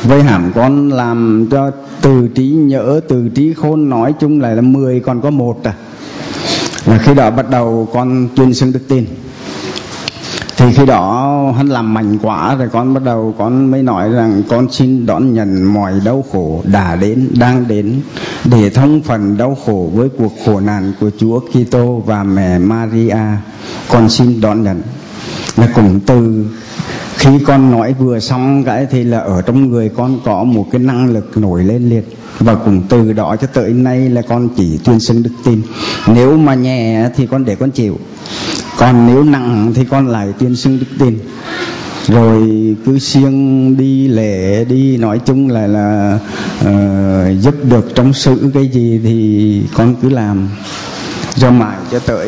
với hẳn con làm cho từ trí nhớ, từ trí khôn, nói chung là, là mười còn có một à. Là khi đó bắt đầu con tuyên xưng đức tin. Thì khi đó hắn làm mạnh quá rồi con bắt đầu con mới nói rằng con xin đón nhận mọi đau khổ đã đến, đang đến, để thông phần đau khổ với cuộc khổ nạn của Chúa Kitô và mẹ Maria. Con xin đón nhận. Là cũng từ khi con nói vừa xong cái thì là ở trong người con có một cái năng lực nổi lên liệt. Và cũng từ đó cho tới nay là con chỉ tuyên xưng đức tin. Nếu mà nhẹ thì con để con chịu, còn nếu nặng thì con lại tuyên xưng đức tin. Rồi cứ siêng đi lễ, đi nói chung là là uh, giúp được trong sự cái gì thì con cứ làm. Rồi mãi cho tới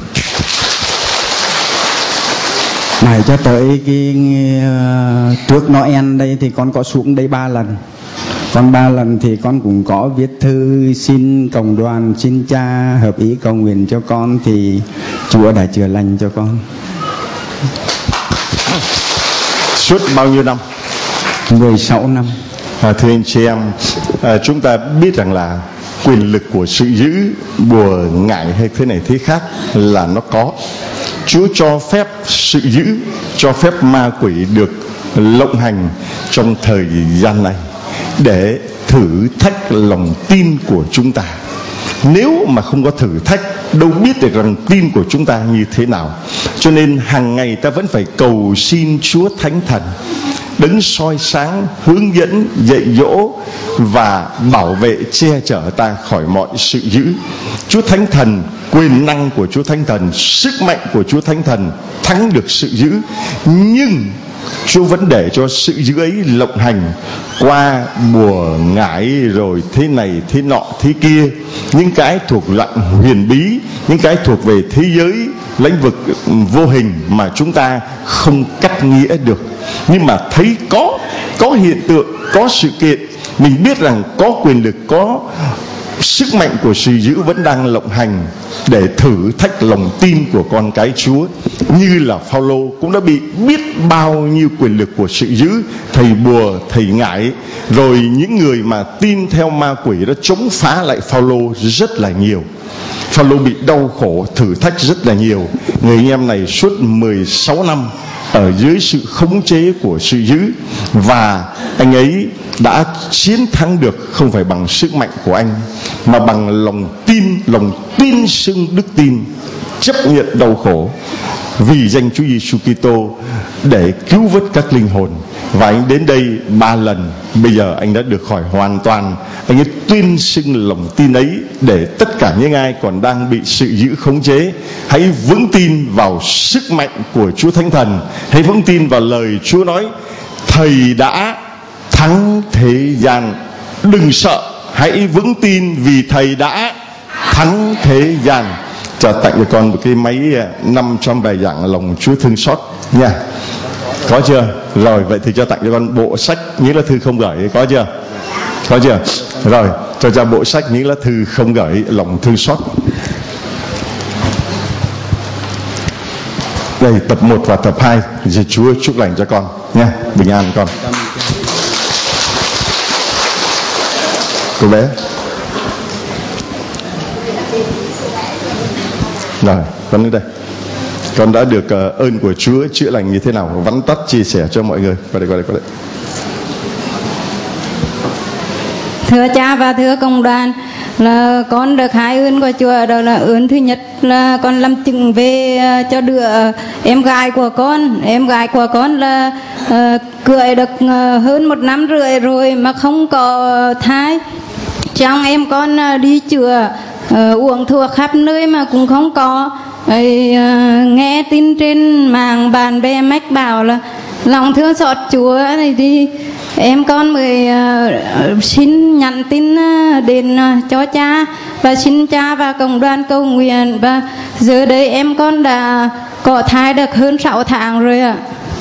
mãi cho tới cái uh, trước Noel đây thì con có xuống đây ba lần. Còn ba lần thì con cũng có viết thư xin cộng đoàn, xin cha hợp ý cầu nguyện cho con, thì Chúa đã chữa lành cho con. Suốt bao nhiêu năm? mười sáu năm. À, thưa anh chị em, à, chúng ta biết rằng là quyền lực của sự giữ, bùa ngải hay thế này thế khác là nó có. Chúa cho phép sự giữ, cho phép ma quỷ được lộng hành trong thời gian này để thử thách lòng tin của chúng ta. Nếu mà không có thử thách, đâu biết được rằng tin của chúng ta như thế nào. Cho nên hàng ngày ta vẫn phải cầu xin Chúa Thánh Thần, đấng soi sáng, hướng dẫn, dạy dỗ và bảo vệ, che chở ta khỏi mọi sự dữ. Chúa Thánh Thần, quyền năng của Chúa Thánh Thần, sức mạnh của Chúa Thánh Thần thắng được sự dữ. Nhưng Chúa vẫn để cho sự dữ ấy lộng hành qua bùa ngải, rồi thế này thế nọ thế kia, những cái thuộc loại huyền bí, những cái thuộc về thế giới lĩnh vực vô hình mà chúng ta không cắt nghĩa được. Nhưng mà thấy có có hiện tượng, có sự kiện, mình biết rằng có quyền lực, có sức mạnh của sự dữ vẫn đang lộng hành để thử thách lòng tin của con cái Chúa. Như là Phao-lô cũng đã bị biết bao nhiêu quyền lực của sự dữ, thầy bùa, thầy ngải, rồi những người mà tin theo ma quỷ đã chống phá lại Phao-lô rất là nhiều. Phao-lô bị đau khổ, thử thách rất là nhiều. Người anh em này suốt mười sáu năm ở dưới sự khống chế của sự dữ, và anh ấy đã chiến thắng được không phải bằng sức mạnh của anh, mà bằng lòng tin, lòng tin xưng đức tin, chấp nhận đau khổ vì danh Chúa Giêsu Kitô để cứu vớt các linh hồn. Và anh đến đây ba lần, bây giờ anh đã được khỏi hoàn toàn. Anh ấy tuyên xưng lòng tin ấy để tất cả những ai còn đang bị sự dữ khống chế hãy vững tin vào sức mạnh của Chúa Thánh Thần, hãy vững tin vào lời Chúa nói: Thầy đã thắng thế gian. Đừng sợ, hãy vững tin vì Thầy đã thắng thế gian. Cho tặng cho con một cái máy năm trăm bài giảng lòng Chúa thương xót nha. Có chưa? Rồi, vậy thì cho tặng cho con bộ sách những lá thư không gửi, có chưa? Có chưa? Rồi, cho ra bộ sách những lá thư không gửi lòng thương xót. Đây, tập một và tập hai. Thì Chúa chúc lành cho con nha. Bình an con. Cô bé. Rồi, con đến đây. Con đã được uh, ơn của Chúa chữa lành như thế nào, vắn tắt chia sẻ cho mọi người. Qua đây, qua đây, qua đây. Thưa cha và thưa công đoàn, là con được hai ơn của Chúa. Đó là ơn thứ nhất là con làm chứng về uh, cho đứa uh, em gái của con. Em gái của con là uh, cưới được uh, hơn một năm rưỡi rồi mà không có thai. Trong em con uh, đi chữa, uh, uống thuốc khắp nơi mà cũng không có. Ấy, uh, nghe tin trên mạng bạn bè mách bảo là lòng thương xót Chúa này, thì em con mới uh, xin nhắn tin uh, đến uh, cho cha và xin cha và cộng đoàn cầu nguyện, và giờ đây em con đã có thai được hơn sáu tháng rồi ạ.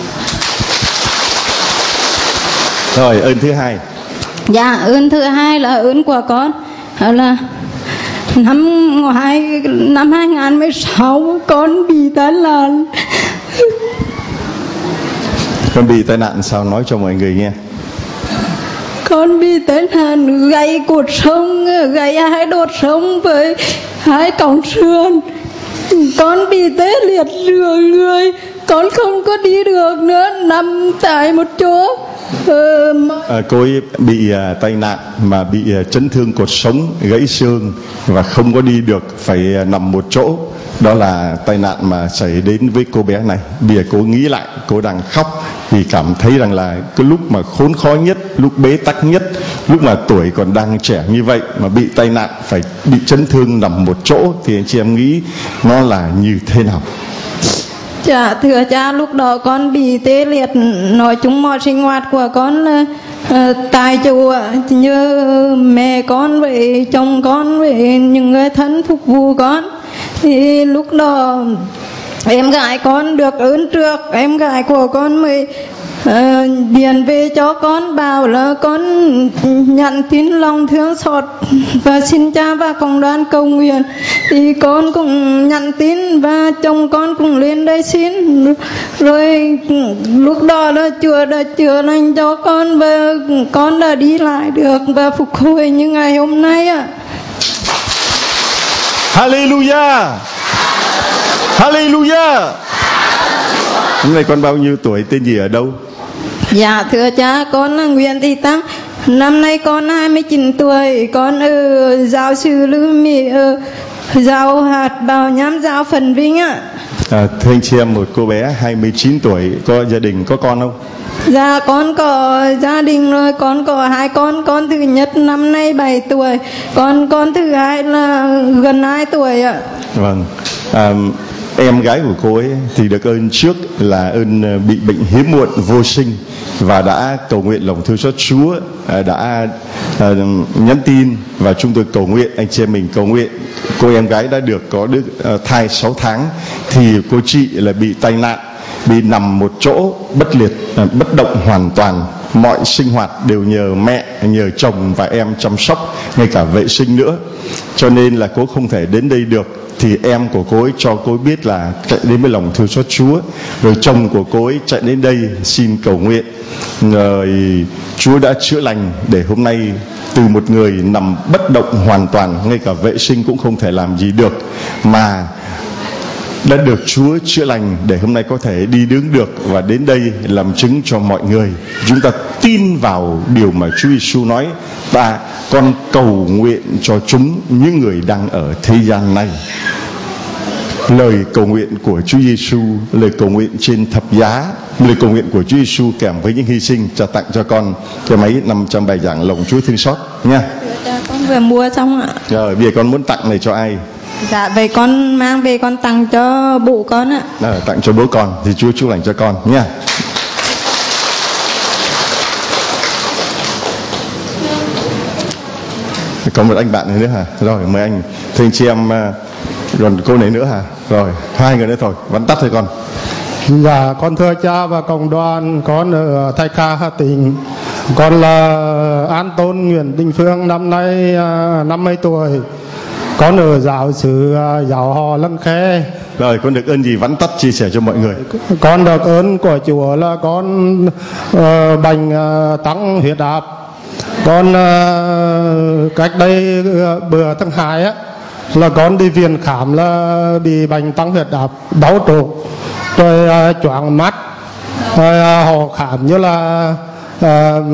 Rồi, ơn thứ hai. Dạ, ơn thứ hai là ơn của con là năm ngoái, năm hai không một sáu con bị tai nạn. Con bị tai nạn sao, nói cho mọi người nghe. con bị tai nạn gãy cột sống, gãy hai đốt sống với hai còng sườn. Con bị tê liệt nửa người, con không có đi được nữa, nằm tại một chỗ. Ờ, à, cô ấy bị à, tai nạn mà bị à, chấn thương cột sống, gãy xương và không có đi được, phải à, nằm một chỗ. Đó là tai nạn mà xảy đến với cô bé này. Bây giờ cô nghĩ lại, cô đang khóc vì cảm thấy rằng là cái lúc mà khốn khó nhất, lúc bế tắc nhất, lúc mà tuổi còn đang trẻ như vậy mà bị tai nạn, phải bị chấn thương nằm một chỗ, thì anh chị em nghĩ nó là như thế nào? Dạ thưa cha, lúc đó con bị tê liệt, nói chung mọi sinh hoạt của con là uh, tại chỗ, như mẹ con với chồng con với những người thân phục vụ con. Thì lúc đó em gái con được ơn trước, em gái của con mới uh, điện về cho con bảo là con nhận tin lòng thương xót và xin cha và cộng đoàn cầu nguyện. Thì con cũng nhận tin và chồng con cũng lên đây xin, rồi lúc đó là chữa đã chữa lành cho con và con đã đi lại được và phục hồi như ngày hôm nay ạ. Hallelujah, Hallelujah. Hôm nay con bao nhiêu tuổi, tên gì, ở đâu? Dạ thưa cha, con là Nguyễn Thị Tăng. Năm nay con hai mươi chín tuổi, con ở giáo sư Lư Mỹ, ở giáo hạt Bảo Nham, giáo Phần Vinh ạ. À, thưa anh chị em, một cô bé hai mươi chín tuổi, có gia đình, có con không? Dạ con có gia đình rồi, con có hai con. Con thứ nhất năm nay bảy tuổi, con con thứ hai là gần hai tuổi ạ. Vâng. À, em gái của cô ấy thì được ơn trước là ơn bị bệnh hiếm muộn vô sinh và đã cầu nguyện lòng thương xót Chúa, đã à, nhắn tin và chúng tôi cầu nguyện, anh chị em mình cầu nguyện. Cô em gái đã được có đứa à, thai sáu tháng, thì cô chị là bị tai nạn, bị nằm một chỗ bất liệt, à, bất động hoàn toàn. Mọi sinh hoạt đều nhờ mẹ, nhờ chồng và em chăm sóc, ngay cả vệ sinh nữa. Cho nên là cô không thể đến đây được. Thì em của cô ấy cho cô ấy biết là chạy đến với lòng thương xót Chúa. Rồi chồng của cô ấy chạy đến đây xin cầu nguyện. Rồi Chúa đã chữa lành để hôm nay từ một người nằm bất động hoàn toàn, ngay cả vệ sinh cũng không thể làm gì được, mà đã được Chúa chữa lành để hôm nay có thể đi đứng được và đến đây làm chứng cho mọi người. Chúng ta tin vào điều mà Chúa Giêsu nói: ta con cầu nguyện cho chúng, những người đang ở thế gian này. Lời cầu nguyện của Chúa Giêsu, lời cầu nguyện trên thập giá, lời cầu nguyện của Chúa Giêsu kèm với những hy sinh, trao tặng cho con cái máy năm trăm bài giảng lòng Chúa thương xót nha. Con vừa mua xong ạ. Rồi bây giờ con muốn tặng này cho ai? Dạ về con mang về con tặng cho bố con ạ. À, tặng cho bố con thì Chúa chúc lành cho con nha. Có một anh bạn này nữa hả? Rồi mời anh. Thưa anh chị em, còn cô này nữa hả? Rồi hai người nữa thôi, vắn tắt thôi con. Dạ con thưa cha và cộng đoàn, con ở Thái Kha, Hà Tĩnh. Con là An Tôn Nguyễn Đình Phương, năm nay năm mươi tuổi. Con ở giáo xứ giáo họ Lâm Khê. Rồi con được ơn gì vắn tắt chia sẻ cho mọi người? Con được ơn của Chúa là con uh, bệnh uh, tăng huyết áp. Con uh, cách đây uh, bữa tháng hai á là con đi viện khám là bị bệnh tăng huyết áp, đau trục, rồi uh, choáng mắt, rồi uh, họ khám như là uh,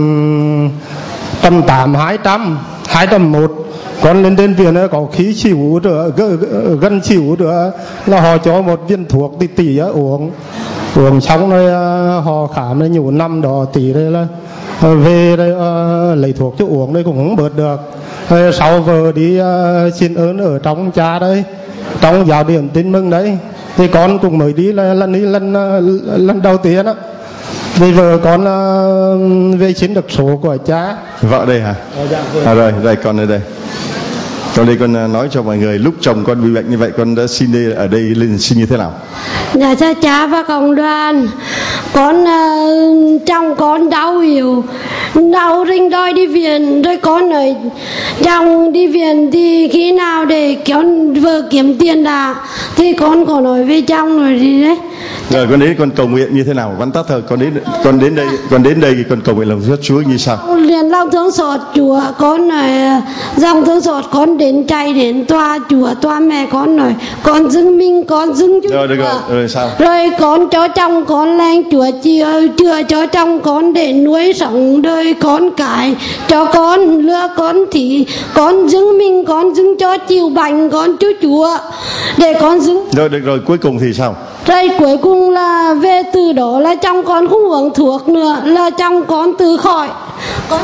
tầm tám hai trăm hai trăm một. Con lên đến viện có khí chịu nữa, gần chịu nữa là họ cho một viên thuốc tỷ tỷ uống uống xong rồi họ khám nó nhủ năm đó tỷ đây là về đây uh, lấy thuốc cho uống đây cũng không bớt được. Rồi sau vừa đi uh, xin ơn ở trong cha đấy, trong giáo điểm tin mừng đấy, thì con cũng mới đi là lần đi lần lần đầu tiên á. Vì vợ con uh, về xin được số của cha. Vợ đây hả? À, rồi đây con ở đây. Con đây con nói cho mọi người lúc chồng con bị bệnh như vậy con đã xin đây, ở đây lên xin như thế nào? Dạ cha cha và cộng đoàn, con uh, chồng con đau yếu, đau rinh đôi đi viện, rồi con ở chồng đi viện thì khi nào để kéo vợ kiếm tiền đã, thì con có nói với chồng rồi đi đấy, Rồi con đến con cầu nguyện như thế nào? Vắn tắt thôi. Con đến con đến đây con đến đây con cầu nguyện lòng thương Chúa như sao? Liền lòng thương xót Chúa, con này dòng thương xót con đến chạy đến tòa Chúa, tòa mẹ con nói con dưng mình con dưng Chúa. Rồi được rồi, rồi sao? Rồi con cho chồng con lên Chúa chưa chưa cho chồng con để nuôi sống đời con cái, cho con lừa con thì con dưng mình con dưng cho chịu bệnh con chú Chúa để con dưng. Rồi được rồi, cuối cùng thì sao? Rồi cuối cùng là về từ đó là chồng con không uống thuốc nữa, là chồng con tự khỏi. Con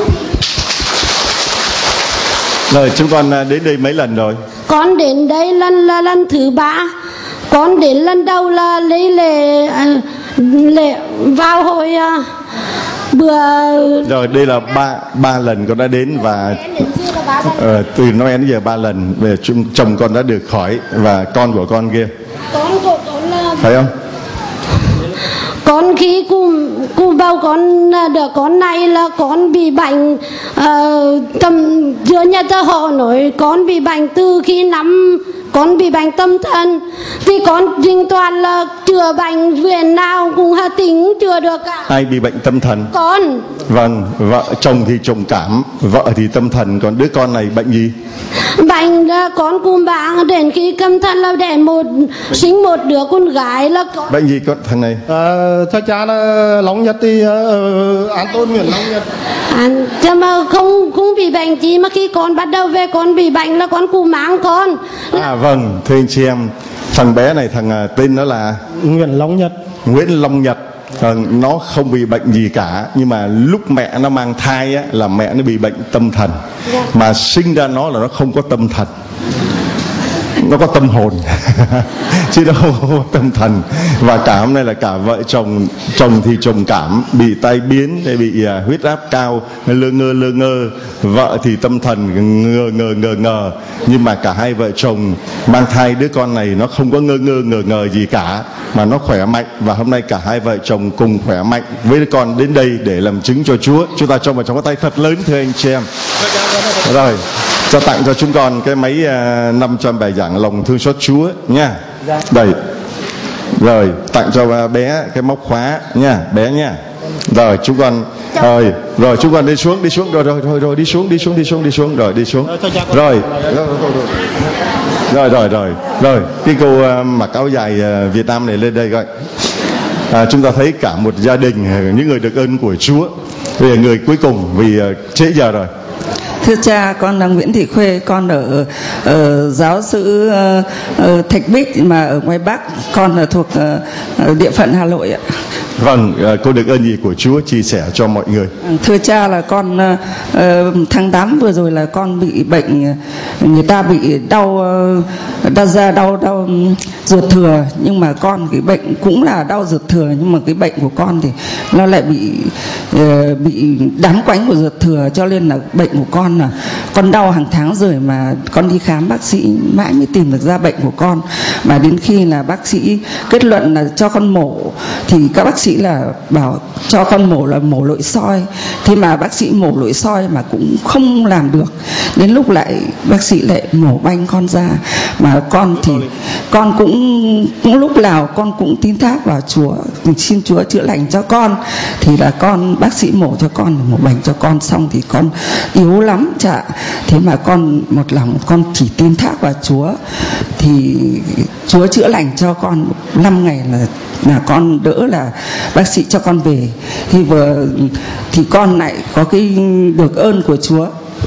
Rồi chúng con đến đây mấy lần rồi? Con đến đây lần là lần thứ ba. Con đến lần đầu là lấy lễ lễ vào hồi bữa. Rồi đây là ba ba lần con đã đến và uh, từ Noel đến giờ ba lần về chung, chồng con đã được khỏi và con của con kia. Con của con là phải không? Con khi cùng cùng bao con đứa con này là con bị bệnh uh, tâm giữa nhà ta họ nói con bị bệnh từ khi năm con bị bệnh tâm thần thì con trình toàn là chữa bệnh viện nào cũng Hà Tĩnh chữa được cả. Ai bị bệnh tâm thần? Con. Vâng, vợ chồng thì trầm cảm, vợ thì tâm thần, còn đứa con này bệnh gì? Bệnh là con cùng bạn đến khi tâm thần là để một sinh một đứa con gái là con. Bệnh gì con thằng này? À, thưa cha là Long Nhật thì uh, An Tôn Nguyễn Long Nhật. À, chứ mà không không bị bệnh gì mà khi con bắt đầu về con bị bệnh là con cùng mang con. À vâng, thưa anh chị em, thằng bé này thằng tên nó là Nguyễn Long Nhật. Nguyễn Long Nhật. À, nó không bị bệnh gì cả, nhưng mà lúc mẹ nó mang thai á, là mẹ nó bị bệnh tâm thần. Mà sinh ra nó là nó không có tâm thần, nó có tâm hồn chứ nó không có tâm thần. Và cả hôm nay là cả vợ chồng, chồng thì trầm cảm, bị tai biến, bị uh, huyết áp cao, lơ ngơ lơ ngơ, vợ thì tâm thần ngờ ngờ ngờ ngờ. Nhưng mà cả hai vợ chồng mang thai đứa con này nó không có ngơ ngơ ngờ ngờ gì cả, mà nó khỏe mạnh. Và hôm nay cả hai vợ chồng cùng khỏe mạnh với đứa con đến đây để làm chứng cho Chúa. Chúng ta cho vào trong cái tay thật lớn thưa anh chị em. Rồi cho tặng cho chúng con cái máy uh, năm trăm bài giảng lòng thương xót Chúa nha. Đây. Rồi tặng cho bé cái móc khóa nha, bé nha. Rồi chúng con rồi rồi chúng con đi xuống đi xuống rồi rồi rồi rồi đi xuống đi xuống đi xuống đi xuống rồi đi xuống rồi rồi rồi rồi rồi cái cô uh, mặc áo dài uh, Việt Nam này lên đây coi. À, chúng ta thấy cả một gia đình những người được ơn của Chúa. Bây giờ người cuối cùng vì uh, trễ giờ rồi. Thưa cha, con là Nguyễn Thị Khuê, con ở, ở giáo xứ uh, Thạch Bích mà ở ngoài Bắc, con là thuộc uh, địa phận Hà Nội ạ. Vâng, uh, cô được ơn gì của Chúa chia sẻ cho mọi người? Thưa cha là con uh, tháng tám vừa rồi là con bị bệnh, người ta bị đau uh, đau da đau đau ruột thừa, nhưng mà con cái bệnh cũng là đau ruột thừa, nhưng mà cái bệnh của con thì nó lại bị uh, bị đám quánh của ruột thừa, cho nên là bệnh của con là con đau hàng tháng rồi mà con đi khám bác sĩ mãi mới tìm được ra bệnh của con. Mà đến khi là bác sĩ kết luận là cho con mổ thì các bác sĩ là bảo cho con mổ là mổ nội soi, thế mà bác sĩ mổ nội soi mà cũng không làm được. Đến lúc lại bác sĩ lại mổ banh con ra, mà con thì con cũng cũng lúc nào con cũng tin thác vào Chúa, xin Chúa chữa lành cho con. Thì là con bác sĩ mổ cho con, mổ banh cho con xong thì con yếu lắm chả. Thế mà con một lòng con chỉ tin thác vào Chúa, thì Chúa chữa lành cho con năm ngày là là con đỡ, là bác sĩ cho con về. Thì vừa thì con lại có cái được ơn của Chúa.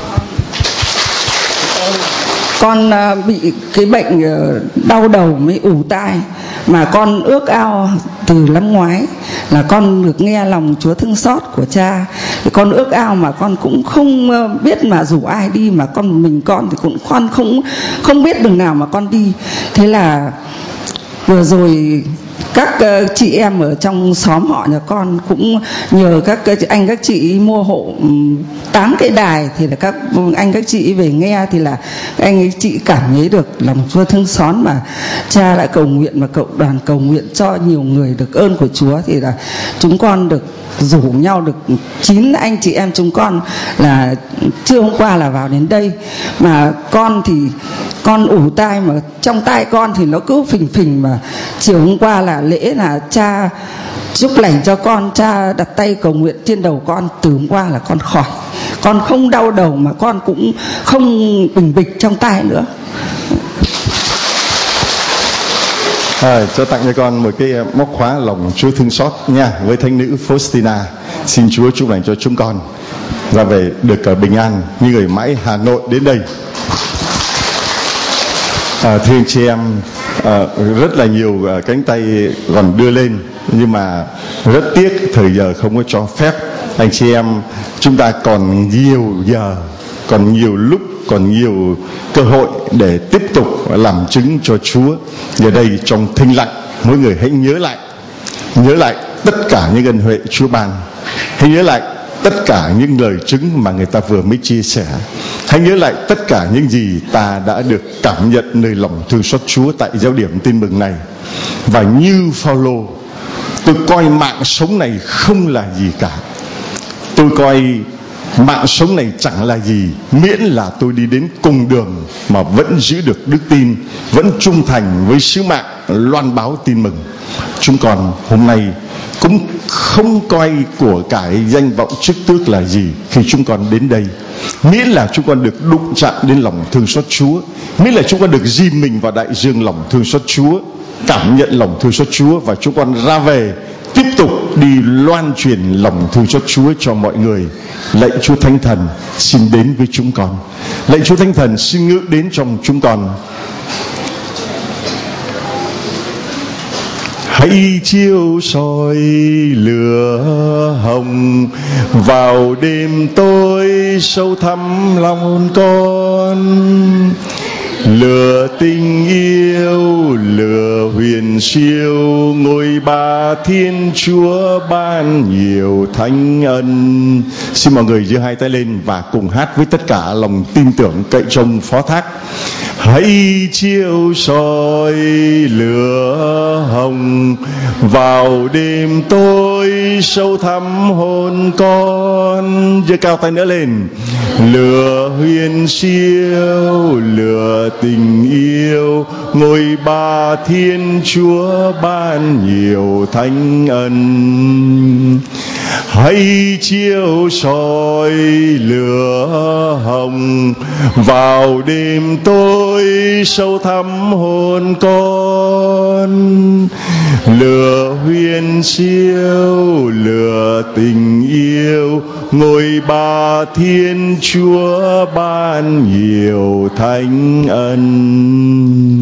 Con bị cái bệnh đau đầu mới ù tai, mà con ước ao từ năm ngoái là con được nghe lòng Chúa thương xót của cha. Thì con ước ao mà con cũng không biết mà rủ ai đi, mà con mình con thì cũng con không không biết đường nào mà con đi. Thế là vừa rồi các uh, chị em ở trong xóm họ nhà con cũng nhờ các uh, anh các chị mua hộ tám um, cái đài, thì là các anh các chị về nghe, thì là các anh các chị cảm thấy được lòng Chúa thương xót, mà cha lại cầu nguyện và cộng đoàn cầu nguyện cho nhiều người được ơn của Chúa. Thì là chúng con được rủ nhau được chín anh chị em chúng con là trưa hôm qua là vào đến đây. Mà con thì con ủ tai, mà trong tai con thì nó cứ phình phình, mà chiều hôm qua là là lễ là cha chúc lành cho con, cha đặt tay cầu nguyện trên đầu con, từ hôm qua là con khỏi, con không đau đầu mà con cũng không bình bịch trong tai nữa. À, cho tặng cho con một cái móc khóa lòng Chúa thương xót nha, với thánh nữ Faustina. Xin Chúa chúc lành cho chúng con và về được ở bình an như người mãi Hà Nội đến đây. À, thưa anh chị em, à, rất là nhiều à, cánh tay còn đưa lên, nhưng mà rất tiếc thời giờ không có cho phép. Anh chị em, chúng ta còn nhiều giờ, còn nhiều lúc, còn nhiều cơ hội để tiếp tục làm chứng cho Chúa. Giờ đây trong thinh lặng, mỗi người hãy nhớ lại, nhớ lại tất cả những ân huệ Chúa ban. Hãy nhớ lại tất cả những lời chứng mà người ta vừa mới chia sẻ. Hãy nhớ lại tất cả những gì ta đã được cảm nhận nơi lòng thương xót Chúa tại giáo điểm tin mừng này. Và như Phaolô, tôi coi mạng sống này không là gì cả. Tôi coi mạng sống này chẳng là gì, miễn là tôi đi đến cùng đường mà vẫn giữ được đức tin, vẫn trung thành với sứ mạng loan báo tin mừng. Chúng con hôm nay cũng không coi của cải danh vọng chức tước là gì khi chúng con đến đây, miễn là chúng con được đụng chạm đến lòng thương xót Chúa, miễn là chúng con được dìm mình vào đại dương lòng thương xót Chúa, cảm nhận lòng thương xót Chúa, và chúng con ra về tiếp tục đi loan truyền lòng thương xót Chúa cho mọi người. Lạy Chúa Thánh Thần xin đến với chúng con. Lạy Chúa Thánh Thần xin ngự đến trong chúng con. Hãy chiếu soi lửa hồng vào đêm tối sâu thẳm lòng con. Lửa tình yêu, lửa huyền siêu, ngôi ba Thiên Chúa ban nhiều thánh ân. Xin mọi người giơ hai tay lên và cùng hát với tất cả lòng tin tưởng cậy trông phó thác. Hãy chiếu soi lửa hồng vào đêm tối sâu thẳm hồn con. Giơ cao tay nữa lên. Lửa huyền siêu, lửa tình yêu, ngôi ba Thiên Chúa ban nhiều thánh ân. Hãy chiếu soi lửa hồng vào đêm tối sâu thẳm hồn con. Lửa huyền siêu, lửa tình yêu, ngôi ba Thiên Chúa ban nhiều thánh ân.